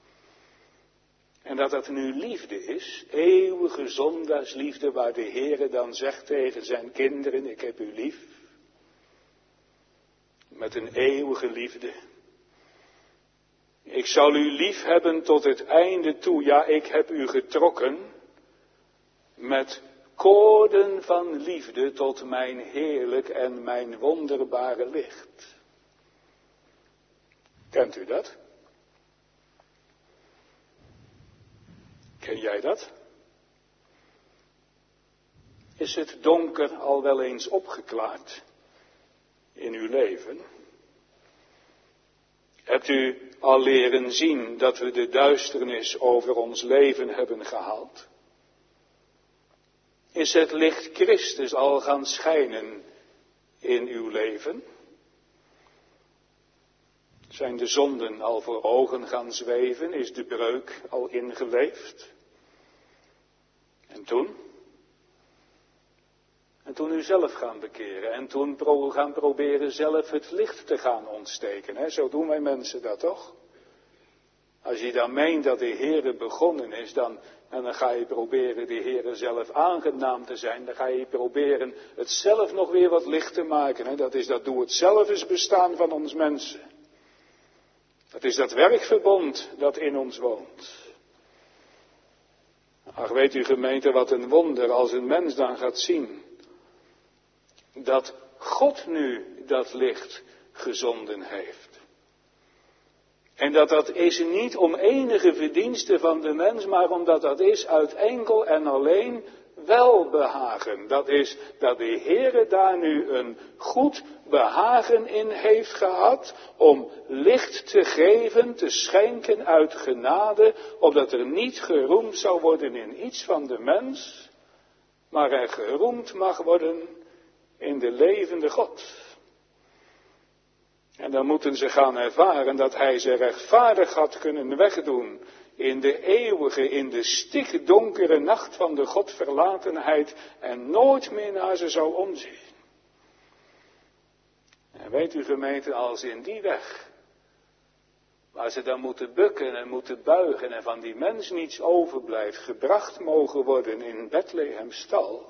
En dat dat nu liefde is. Eeuwige zondaarsliefde waar de Heer dan zegt tegen zijn kinderen. Ik heb u lief. Met een eeuwige liefde. Ik zal u lief hebben tot het einde toe. Ja, ik heb u getrokken met koorden van liefde tot mijn heerlijk en mijn wonderbare licht. Kent u dat? Ken jij dat? Is het donker al wel eens opgeklaard in uw leven? Hebt u al leren zien dat we de duisternis over ons leven hebben gehaald? Is het licht Christus al gaan schijnen in uw leven? Zijn de zonden al voor ogen gaan zweven? Is de breuk al ingeleefd? En toen? En toen u zelf gaan bekeren. En toen pro- gaan proberen zelf het licht te gaan ontsteken. Hè? Zo doen wij mensen dat toch? Als je dan meent dat de Heere begonnen is, dan, en dan ga je proberen de Heere zelf aangenaam te zijn. Dan ga je proberen het zelf nog weer wat licht te maken. Hè? Dat is dat doe het zelf eens bestaan van ons mensen. Dat is dat werkverbond dat in ons woont. Ach, weet u gemeente, wat een wonder als een mens dan gaat zien dat God nu dat licht gezonden heeft. En dat dat is niet om enige verdienste van de mens, maar omdat dat is uit enkel en alleen welbehagen. Dat is dat de Heere daar nu een goed behagen in heeft gehad om licht te geven, te schenken uit genade, opdat er niet geroemd zou worden in iets van de mens, maar er geroemd mag worden in de levende God. En dan moeten ze gaan ervaren dat hij ze rechtvaardig had kunnen wegdoen in de eeuwige, in de stikdonkere nacht van de Godverlatenheid en nooit meer naar ze zou omzien. En weet u gemeente, als in die weg, waar ze dan moeten bukken en moeten buigen en van die mens niets overblijft, gebracht mogen worden in Bethlehems stal,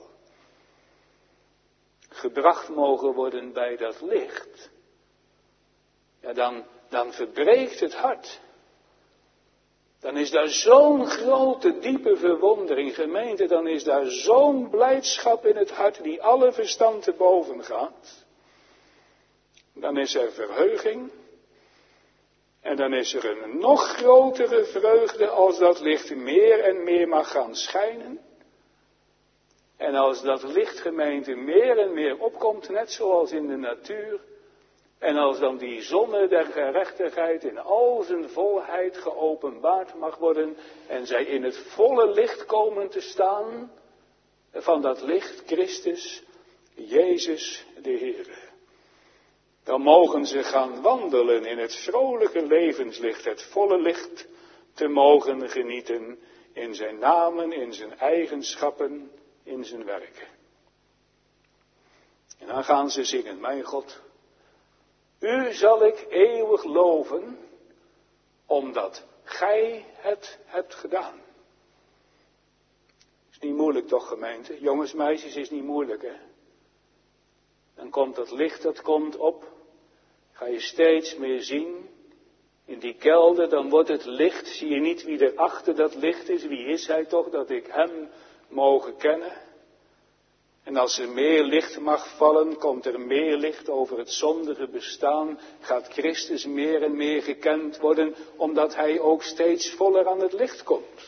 gebracht mogen worden bij dat licht, ja, dan, dan verbreekt het hart. Dan is daar zo'n grote, diepe verwondering, gemeente, dan is daar zo'n blijdschap in het hart die alle verstand te boven gaat. Dan is er verheuging. En dan is er een nog grotere vreugde als dat licht meer en meer mag gaan schijnen. En als dat licht, gemeente, meer en meer opkomt, net zoals in de natuur. En als dan die zonne der gerechtigheid in al zijn volheid geopenbaard mag worden. En zij in het volle licht komen te staan. Van dat licht, Christus, Jezus de Heere. Dan mogen ze gaan wandelen in het vrolijke levenslicht. Het volle licht te mogen genieten. In zijn namen, in zijn eigenschappen, in zijn werken. En dan gaan ze zingen, mijn God. U zal ik eeuwig loven, omdat gij het hebt gedaan. Is niet moeilijk toch, gemeente? Jongens, meisjes, is niet moeilijk, hè? Dan komt dat licht, dat komt op. Ga je steeds meer zien. In die kelder, dan wordt het licht. Zie je niet wie er achter dat licht is? Wie is hij toch, dat ik hem mogen kennen? En als er meer licht mag vallen, komt er meer licht over het zondige bestaan. Gaat Christus meer en meer gekend worden, omdat hij ook steeds voller aan het licht komt.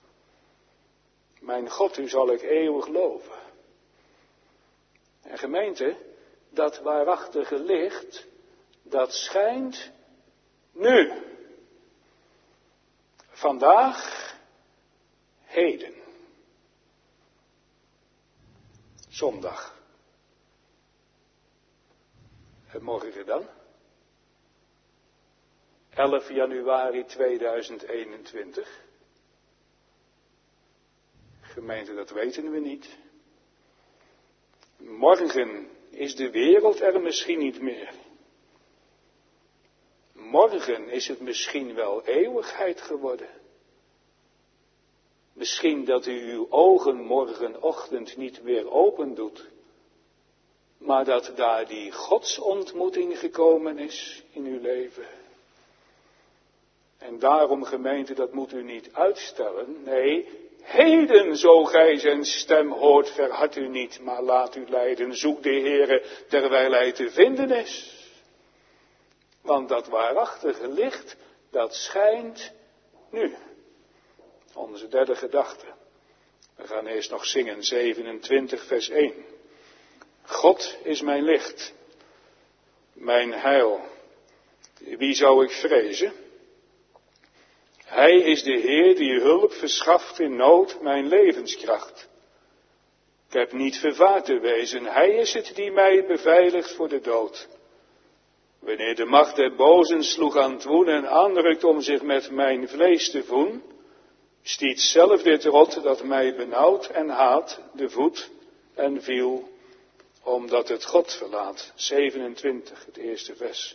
Mijn God, u zal ik eeuwig loven. En gemeente, dat waarachtige licht, dat schijnt nu. Vandaag, heden. Zondag. En morgen dan? elf januari tweeduizend eenentwintig. Gemeente, dat weten we niet. Morgen is de wereld er misschien niet meer. Morgen is het misschien wel eeuwigheid geworden. Misschien dat u uw ogen morgenochtend niet meer open doet, maar dat daar die godsontmoeting gekomen is in uw leven. En daarom, gemeente, dat moet u niet uitstellen. Nee, heden zo gij zijn stem hoort, verhard u niet, maar laat u leiden. Zoek de Heere terwijl hij te vinden is. Want dat waarachtige licht, dat schijnt nu. Onze derde gedachte. We gaan eerst nog zingen, zevenentwintig vers één. God is mijn licht, mijn heil. Wie zou ik vrezen? Hij is de Heer die hulp verschaft in nood, mijn levenskracht. Ik heb niet vervaard te wezen, Hij is het die mij beveiligt voor de dood. Wanneer de macht der bozen sloeg aan het woen en aanrukt om zich met mijn vlees te voen, stiet zelf dit rot dat mij benauwd en haat de voet en viel, omdat het God verlaat. zevenentwintig, het eerste vers.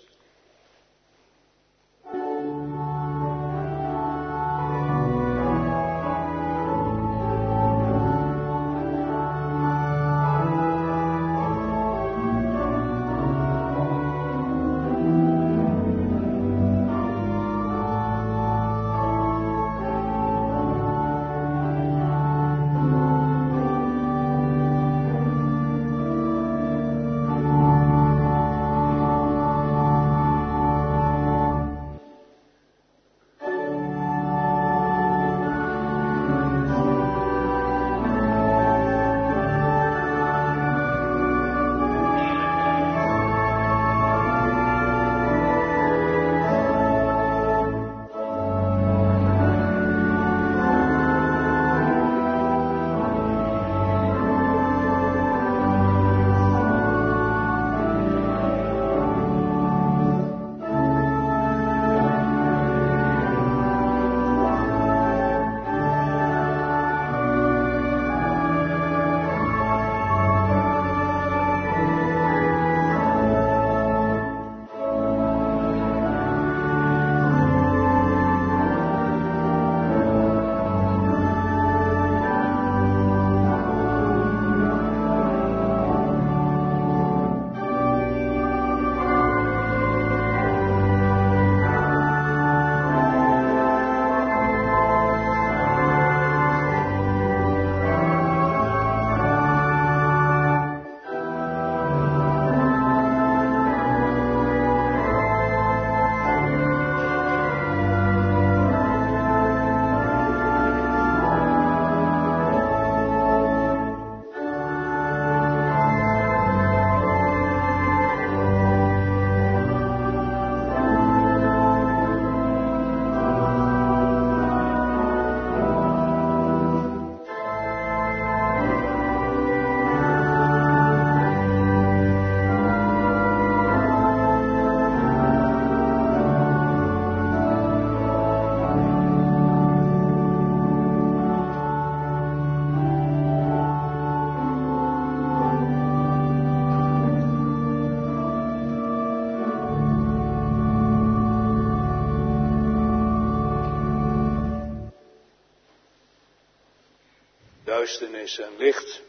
Duisternis en licht.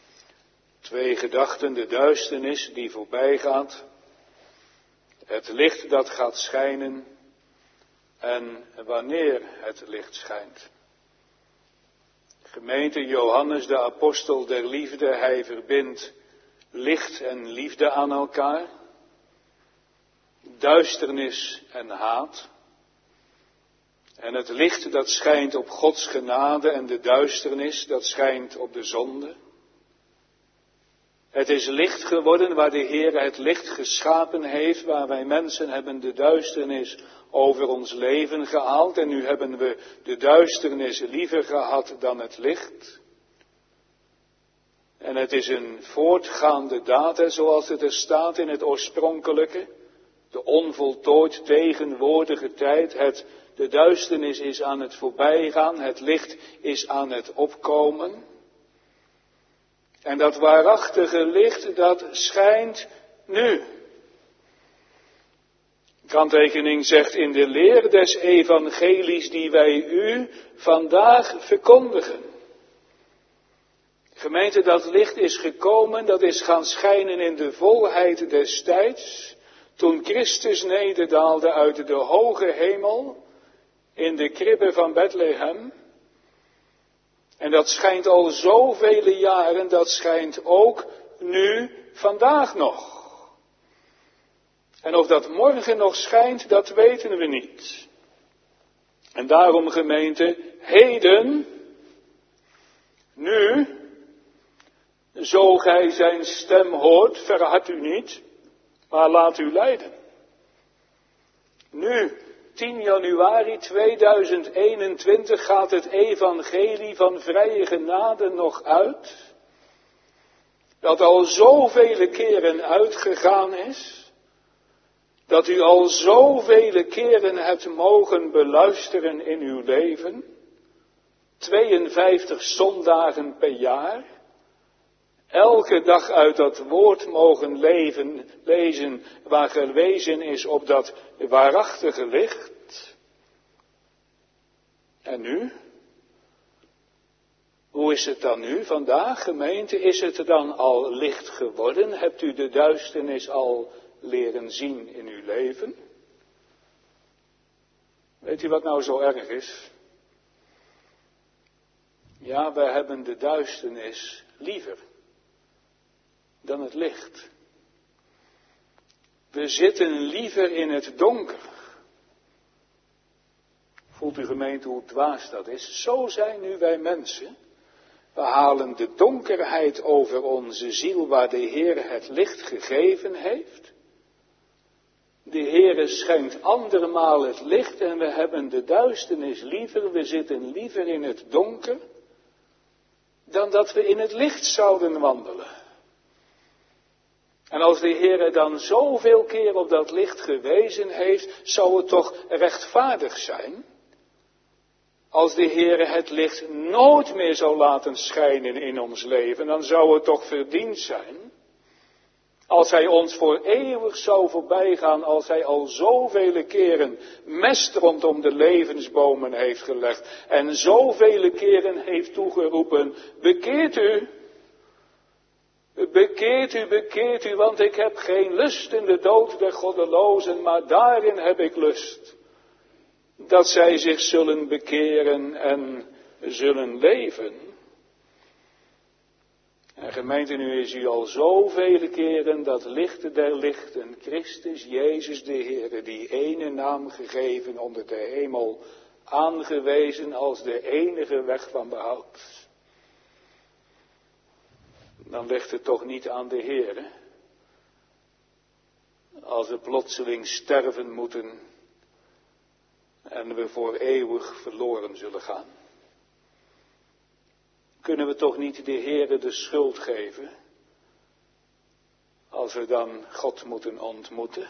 Twee gedachten, de duisternis die voorbij gaat. Het licht dat gaat schijnen. En wanneer het licht schijnt. Gemeente Johannes de apostel der liefde, hij verbindt licht en liefde aan elkaar. Duisternis en haat. En het licht dat schijnt op Gods genade en de duisternis dat schijnt op de zonde. Het is licht geworden waar de Heer het licht geschapen heeft, waar wij mensen hebben de duisternis over ons leven gehaald. En nu hebben we de duisternis liever gehad dan het licht. En het is een voortgaande daad, zoals het er staat in het oorspronkelijke. De onvoltooid tegenwoordige tijd, het, de duisternis is aan het voorbijgaan, het licht is aan het opkomen. En dat waarachtige licht, dat schijnt nu. Kanttekening zegt in de leer des evangelies die wij u vandaag verkondigen. Gemeente, dat licht is gekomen, dat is gaan schijnen in de volheid des tijds. Toen Christus nederdaalde uit de hoge hemel in de kribbe van Bethlehem. En dat schijnt al zoveel jaren, dat schijnt ook nu vandaag nog. En of dat morgen nog schijnt, dat weten we niet. En daarom, gemeente, heden, nu, zo gij zijn stem hoort, verhard u niet, maar laat u leiden. Nu, tien januari tweeduizend eenentwintig, gaat het evangelie van vrije genade nog uit, dat al zoveel keren uitgegaan is, dat u al zoveel keren hebt mogen beluisteren in uw leven, tweeënvijftig zondagen per jaar, elke dag uit dat woord mogen leven, lezen waar gewezen is op dat waarachtige licht. En nu? Hoe is het dan nu vandaag, gemeente? Is het dan al licht geworden? Hebt u de duisternis al leren zien in uw leven? Weet u wat nou zo erg is? Ja, wij hebben de duisternis liever dan het licht. We zitten liever in het donker. Voelt u, gemeente, hoe dwaas dat is? Zo zijn nu wij mensen. We halen de donkerheid over onze ziel waar de Heer het licht gegeven heeft. De Heere schenkt andermaal het licht en we hebben de duisternis liever. We zitten liever in het donker dan dat we in het licht zouden wandelen. En als de Heere dan zoveel keer op dat licht gewezen heeft, zou het toch rechtvaardig zijn als de Heere het licht nooit meer zou laten schijnen in ons leven. Dan zou het toch verdiend zijn als Hij ons voor eeuwig zou voorbijgaan, als Hij al zoveel keren mest rondom de levensbomen heeft gelegd en zoveel keren heeft toegeroepen, bekeert u. Bekeert u, bekeert u, want ik heb geen lust in de dood der goddelozen, maar daarin heb ik lust. Dat zij zich zullen bekeren en zullen leven. En gemeente, nu is u al zoveel keren dat licht der lichten, Christus Jezus de Heer, die ene naam gegeven onder de hemel, aangewezen als de enige weg van behoud. Dan ligt het toch niet aan de Heere, als we plotseling sterven moeten en we voor eeuwig verloren zullen gaan. Kunnen we toch niet de Heere de schuld geven, als we dan God moeten ontmoeten?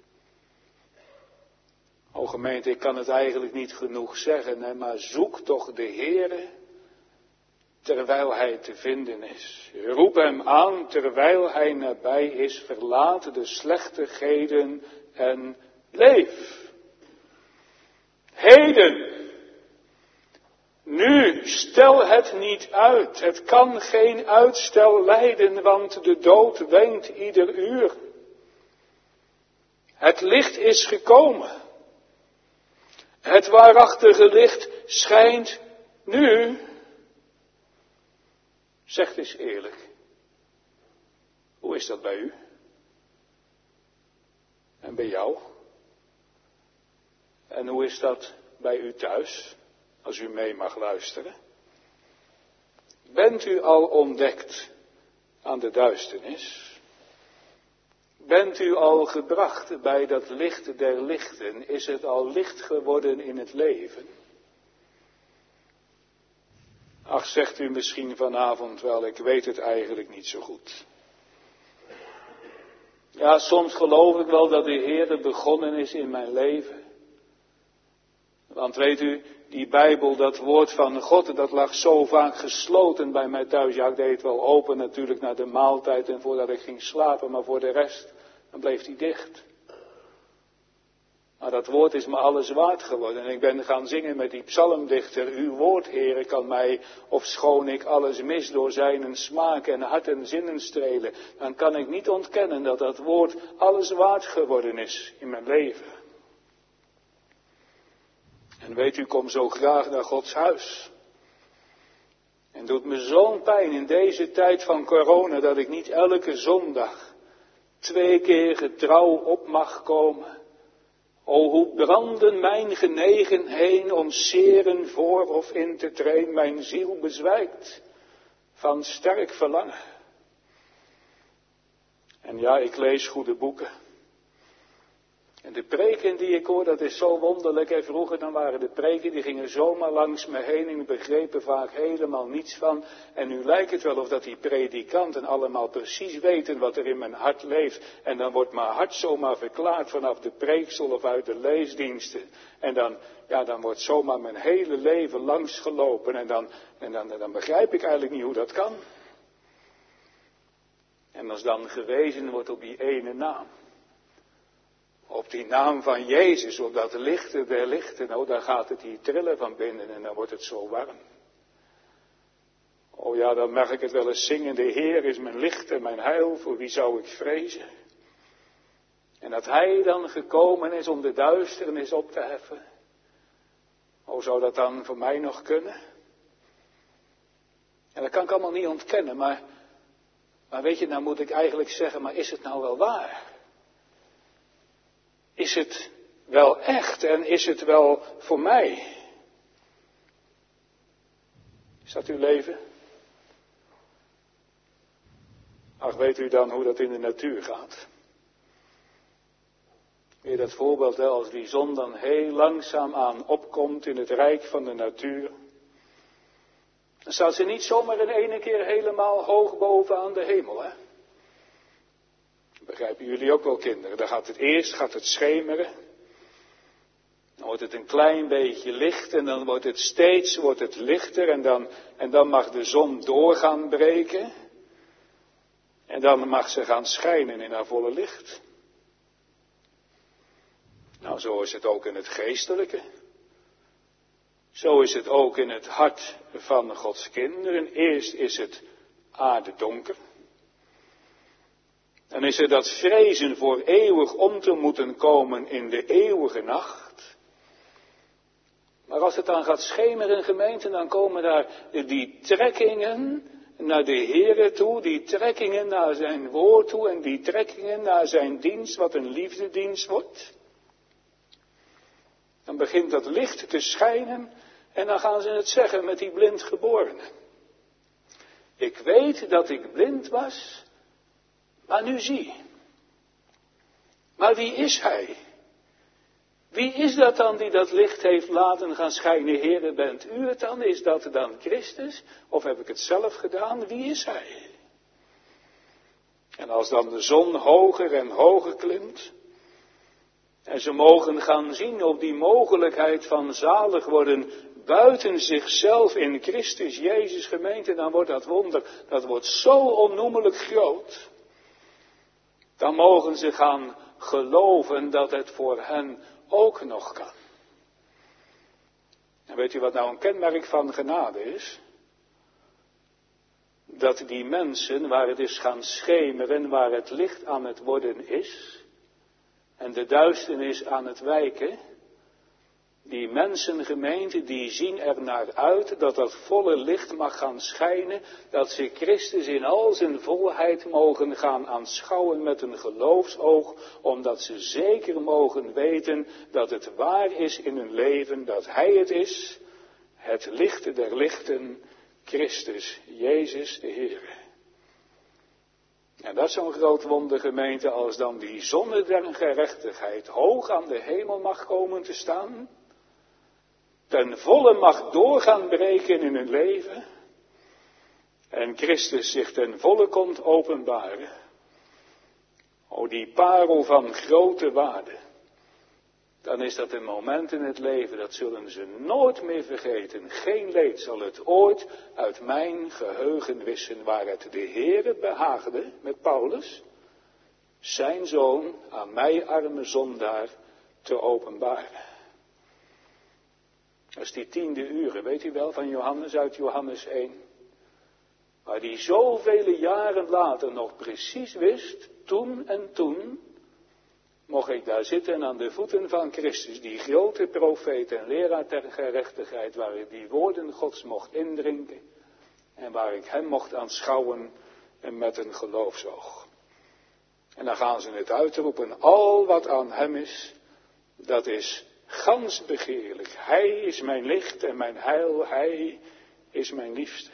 O gemeente, ik kan het eigenlijk niet genoeg zeggen, hè, maar zoek toch de Heere terwijl Hij te vinden is. Roep Hem aan terwijl Hij nabij is. Verlaat de slechtigheden en leef. Heden. Nu, stel het niet uit. Het kan geen uitstel lijden, want de dood wenkt ieder uur. Het licht is gekomen. Het waarachtige licht schijnt nu. Zeg eens eerlijk, hoe is dat bij u? En bij jou? En hoe is dat bij u thuis, als u mee mag luisteren? Bent u al ontdekt aan de duisternis? Bent u al gebracht bij dat licht der lichten? Is het al licht geworden in het leven? Ach, zegt u misschien vanavond wel, ik weet het eigenlijk niet zo goed. Ja, soms geloof ik wel dat de Heer begonnen is in mijn leven. Want weet u, die Bijbel, dat woord van God, dat lag zo vaak gesloten bij mij thuis. Ja, ik deed het wel open natuurlijk naar de maaltijd en voordat ik ging slapen, maar voor de rest, dan bleef die dicht. Maar dat woord is me alles waard geworden. En ik ben gaan zingen met die psalmdichter. Uw woord, Heere, kan mij, ofschoon ik alles mis door zijn smaak en hart en zinnen strelen. Dan kan ik niet ontkennen dat dat woord alles waard geworden is in mijn leven. En weet u, kom zo graag naar Gods huis. En doet me zo'n pijn in deze tijd van corona dat ik niet elke zondag twee keer getrouw op mag komen. O, hoe branden mijn genegenheden om zeren voor of in te treden, mijn ziel bezwijkt van sterk verlangen. En ja, ik lees goede boeken. En de preken die ik hoor, dat is zo wonderlijk. En vroeger dan waren de preken, die gingen zomaar langs me heen en ik begreep er vaak helemaal niets van. En nu lijkt het wel of dat die predikanten allemaal precies weten wat er in mijn hart leeft. En dan wordt mijn hart zomaar verklaard vanaf de preeksel of uit de leesdiensten. En dan, ja, dan wordt zomaar mijn hele leven langsgelopen en dan, en dan, dan begrijp ik eigenlijk niet hoe dat kan. En als dan gewezen wordt op die ene naam. Op die naam van Jezus, op dat lichte der lichten, nou, dan gaat het hier trillen van binnen en dan wordt het zo warm. Oh ja, dan mag ik het wel eens zingen, de Heer is mijn licht en mijn heil, voor wie zou ik vrezen? En dat Hij dan gekomen is om de duisternis op te heffen. Oh, zou dat dan voor mij nog kunnen? En dat kan ik allemaal niet ontkennen, maar, maar weet je, nou moet ik eigenlijk zeggen, maar is het nou wel waar? Is het wel echt en is het wel voor mij? Is dat uw leven? Ach, weet u dan hoe dat in de natuur gaat? Weer dat voorbeeld, hè, als die zon dan heel langzaam aan opkomt in het rijk van de natuur. Dan staat ze niet zomaar in ene keer helemaal hoog boven aan de hemel, hè? Begrijpen jullie ook wel, kinderen? Dan gaat het eerst, gaat het schemeren. Dan wordt het een klein beetje licht en dan wordt het steeds wordt het lichter en dan, en dan mag de zon door gaan breken. En dan mag ze gaan schijnen in haar volle licht. Nou, zo is het ook in het geestelijke. Zo is het ook in het hart van Gods kinderen. Eerst is het aardedonker. Dan is er dat vrezen voor eeuwig om te moeten komen in de eeuwige nacht. Maar als het dan gaat schemeren, gemeente, dan komen daar die trekkingen naar de Here toe, die trekkingen naar zijn woord toe en die trekkingen naar zijn dienst, wat een liefdedienst wordt. Dan begint dat licht te schijnen en dan gaan ze het zeggen met die blindgeborenen. Ik weet dat ik blind was, maar nu zie. Maar wie is hij? Wie is dat dan die dat licht heeft laten gaan schijnen? Heere, bent u het dan? Is dat dan Christus? Of heb ik het zelf gedaan? Wie is hij? En als dan de zon hoger en hoger klimt, en ze mogen gaan zien op die mogelijkheid van zalig worden buiten zichzelf in Christus Jezus, gemeente, dan wordt dat wonder, dat wordt zo onnoemelijk groot. Dan mogen ze gaan geloven dat het voor hen ook nog kan. En weet u wat nou een kenmerk van genade is? Dat die mensen waar het is gaan schemeren, waar het licht aan het worden is, en de duisternis aan het wijken, die mensengemeente, die zien er naar uit dat dat volle licht mag gaan schijnen, dat ze Christus in al zijn volheid mogen gaan aanschouwen met een geloofsoog, omdat ze zeker mogen weten dat het waar is in hun leven, dat Hij het is, het licht der lichten, Christus, Jezus de Heer. En dat is zo'n groot wonder, gemeente, als dan die zonne der gerechtigheid hoog aan de hemel mag komen te staan, ten volle mag doorgaan breken in hun leven, en Christus zich ten volle komt openbaren. O, die parel van grote waarde. Dan is dat een moment in het leven, dat zullen ze nooit meer vergeten. Geen leed zal het ooit uit mijn geheugen wissen, waar het de Heere behaagde, met Paulus, zijn zoon aan mij arme zondaar te openbaren. Dat is die tiende uren, weet u wel, van Johannes uit Johannes één. Waar die zoveel jaren later nog precies wist, toen en toen, mocht ik daar zitten aan de voeten van Christus, die grote profeet en leraar ter gerechtigheid, waar ik die woorden Gods mocht indrinken en waar ik hem mocht aanschouwen en met een geloofsoog. En dan gaan ze het uitroepen. Al wat aan hem is, dat is gans begeerlijk. Hij is mijn licht en mijn heil. Hij is mijn liefste.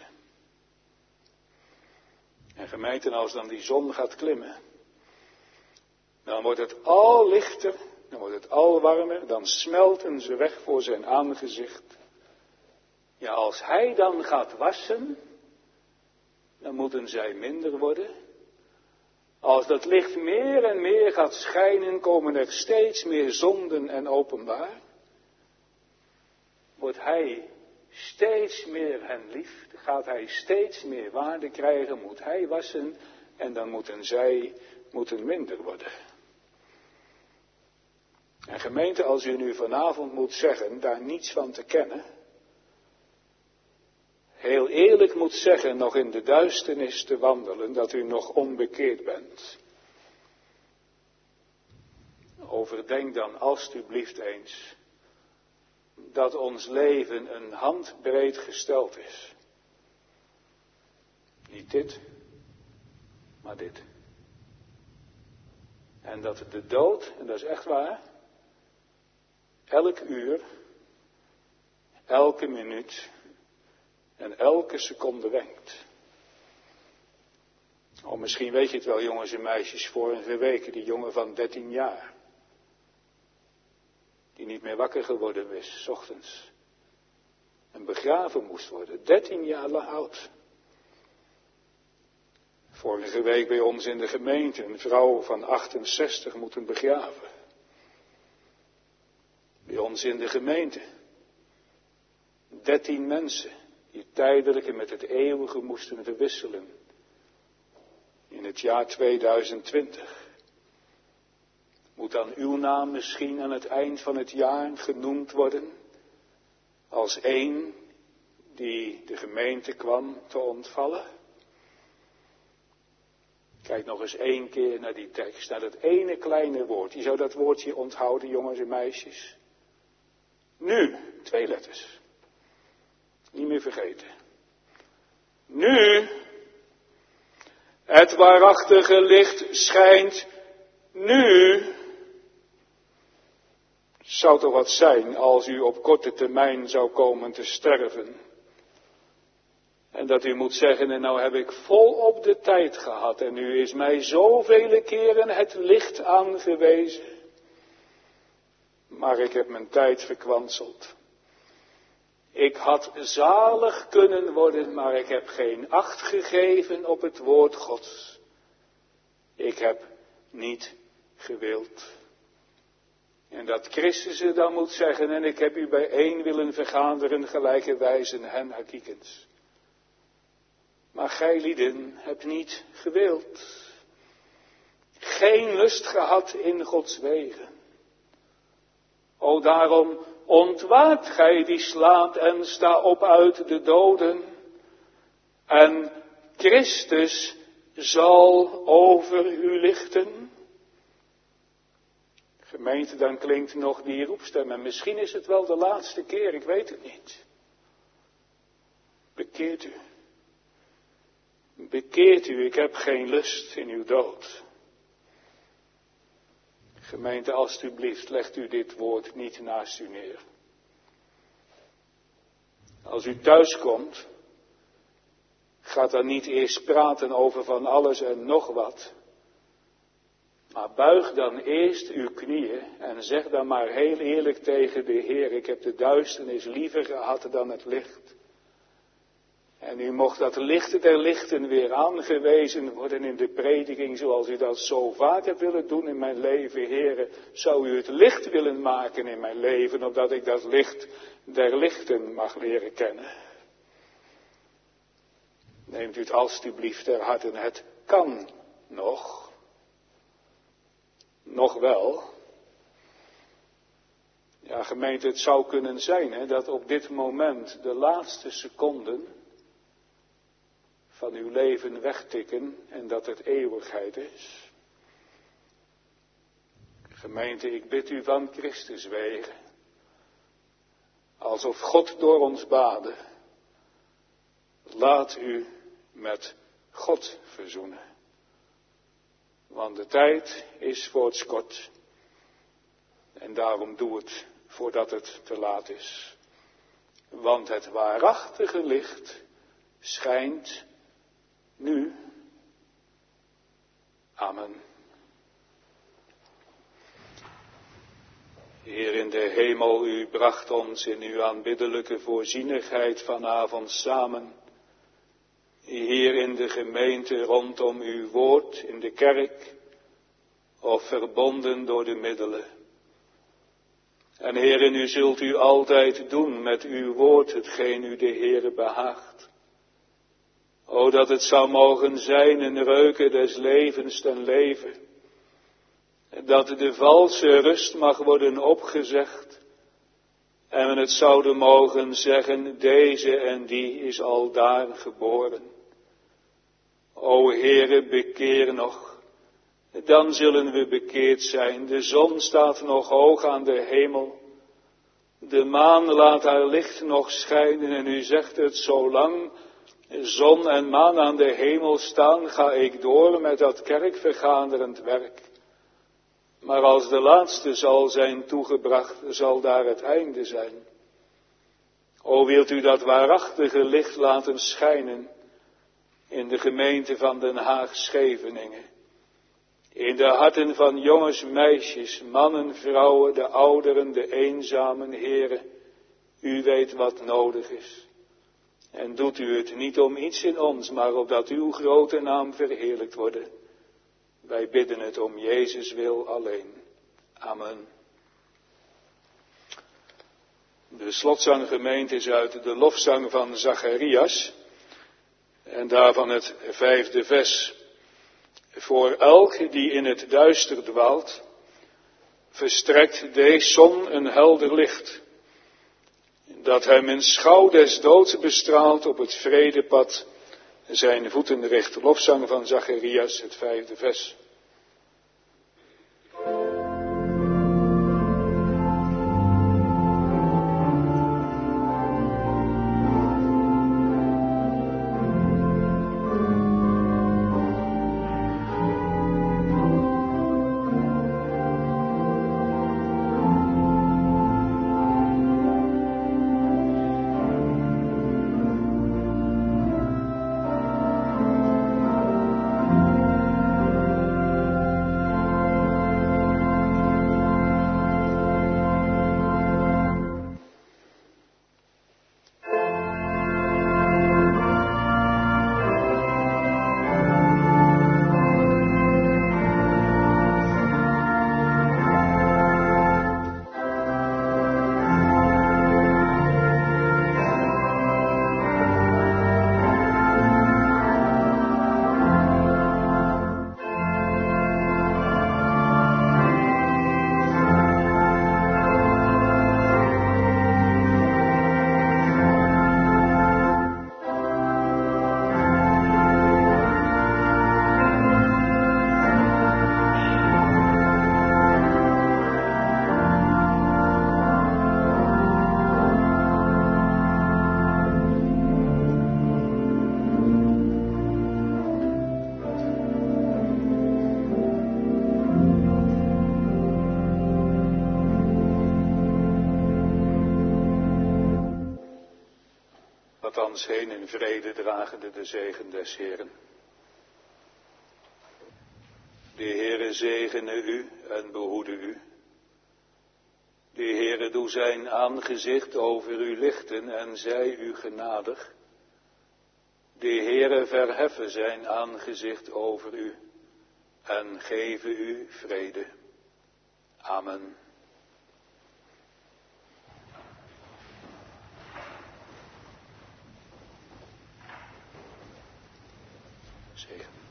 En gemeenten, als dan die zon gaat klimmen, dan wordt het al lichter, dan wordt het al warmer, dan smelten ze weg voor zijn aangezicht. Ja, als hij dan gaat wassen, dan moeten zij minder worden. Als dat licht meer en meer gaat schijnen, komen er steeds meer zonden en openbaar. Wordt hij steeds meer hen lief, gaat hij steeds meer waarde krijgen, moet hij wassen en dan moeten zij moeten minder worden. En gemeente, als u nu vanavond moet zeggen daar niets van te kennen, heel eerlijk moet zeggen nog in de duisternis te wandelen, dat u nog onbekeerd bent. Overdenk dan alstublieft eens dat ons leven een handbreed gesteld is. Niet dit, maar dit. En dat de dood, en dat is echt waar, elk uur, elke minuut en elke seconde wenkt. Oh, misschien weet je het wel, jongens en meisjes, vorige week, die jongen van dertien jaar. Die niet meer wakker geworden is, 's ochtends. En begraven moest worden, dertien jaar oud. Vorige week bij ons in de gemeente, een vrouw van achtenzestig moeten begraven. Bij ons in de gemeente. dertien mensen die het tijdelijke met het eeuwige moesten verwisselen. In het jaar tweeduizend twintig. Moet dan uw naam misschien aan het eind van het jaar genoemd worden als één die de gemeente kwam te ontvallen? Kijk nog eens één keer naar die tekst, naar dat ene kleine woord. Je zou dat woordje onthouden, jongens en meisjes. Nu, twee letters. Niet meer vergeten. Nu, het waarachtige licht schijnt nu. Zou toch wat zijn als u op korte termijn zou komen te sterven. En dat u moet zeggen, en nou heb ik volop de tijd gehad. En u is mij zoveel keren het licht aangewezen. Maar ik heb mijn tijd verkwanseld. Ik had zalig kunnen worden, maar ik heb geen acht gegeven op het woord Gods. Ik heb niet gewild. En dat Christus er dan moet zeggen, en ik heb u bijeen willen vergaderen, gelijke wijzen hen hakikens. Maar gij lieden hebt niet gewild. Geen lust gehad in Gods wegen. O daarom ontwaakt gij die slaapt en sta op uit de doden. En Christus zal over u lichten. Gemeente, dan klinkt nog die roepstem. En misschien is het wel de laatste keer, ik weet het niet. Bekeert u. Bekeert u, ik heb geen lust in uw dood. Gemeente, alstublieft, legt u dit woord niet naast u neer. Als u thuis komt, gaat dan niet eerst praten over van alles en nog wat. Maar buig dan eerst uw knieën en zeg dan maar heel eerlijk tegen de Heer, ik heb de duisternis liever gehad dan het licht. En u mocht dat licht der lichten weer aangewezen worden in de prediking, zoals u dat zo vaak hebt willen doen in mijn leven. Heere, zou u het licht willen maken in mijn leven, opdat ik dat licht der lichten mag leren kennen. Neemt u het alstublieft ter harte, het kan nog. Nog wel. Ja, gemeente, het zou kunnen zijn hè, dat op dit moment de laatste seconden van uw leven wegtikken en dat het eeuwigheid is. Gemeente, ik bid u van Christus wegen, alsof God door ons baden, laat u met God verzoenen. Want de tijd is voortskort. En daarom doe het voordat het te laat is. Want het waarachtige licht schijnt nu. Amen. Heer in de hemel, u bracht ons in uw aanbiddelijke voorzienigheid vanavond samen. Hier in de gemeente rondom uw woord, in de kerk, of verbonden door de middelen. En Heer, u zult u altijd doen met uw woord hetgeen u de Heere behaagt. O, dat het zou mogen zijn een reuken des levens ten leven. Dat de valse rust mag worden opgezegd. En we het zouden mogen zeggen, deze en die is al daar geboren. O Heere, bekeer nog. Dan zullen we bekeerd zijn. De zon staat nog hoog aan de hemel. De maan laat haar licht nog schijnen en u zegt het, zolang zon en maan aan de hemel staan, ga ik door met dat kerkvergaderend werk. Maar als de laatste zal zijn toegebracht, zal daar het einde zijn. O, wilt u dat waarachtige licht laten schijnen in de gemeente van Den Haag-Scheveningen. In de harten van jongens, meisjes, mannen, vrouwen, de ouderen, de eenzamen, heren. U weet wat nodig is. En doet u het niet om iets in ons, maar opdat uw grote naam verheerlijkt worden. Wij bidden het om Jezus wil alleen. Amen. De slotzanggemeente is uit de lofzang van Zacharias. En daarvan het vijfde vers. Voor elk die in het duister dwaalt, verstrekt deze zon een helder licht. Dat hem in schouw des doods bestraalt op het vredepad, zijn voeten richt. Lofzang van Zacharias, het vijfde vers. Thans heen in vrede dragende de zegen des Heeren. De Heere zegene u en behoede u. De Heere doe zijn aangezicht over u lichten en zij u genadig. De Heere verheffen zijn aangezicht over u en geven u vrede. Amen. Zegen.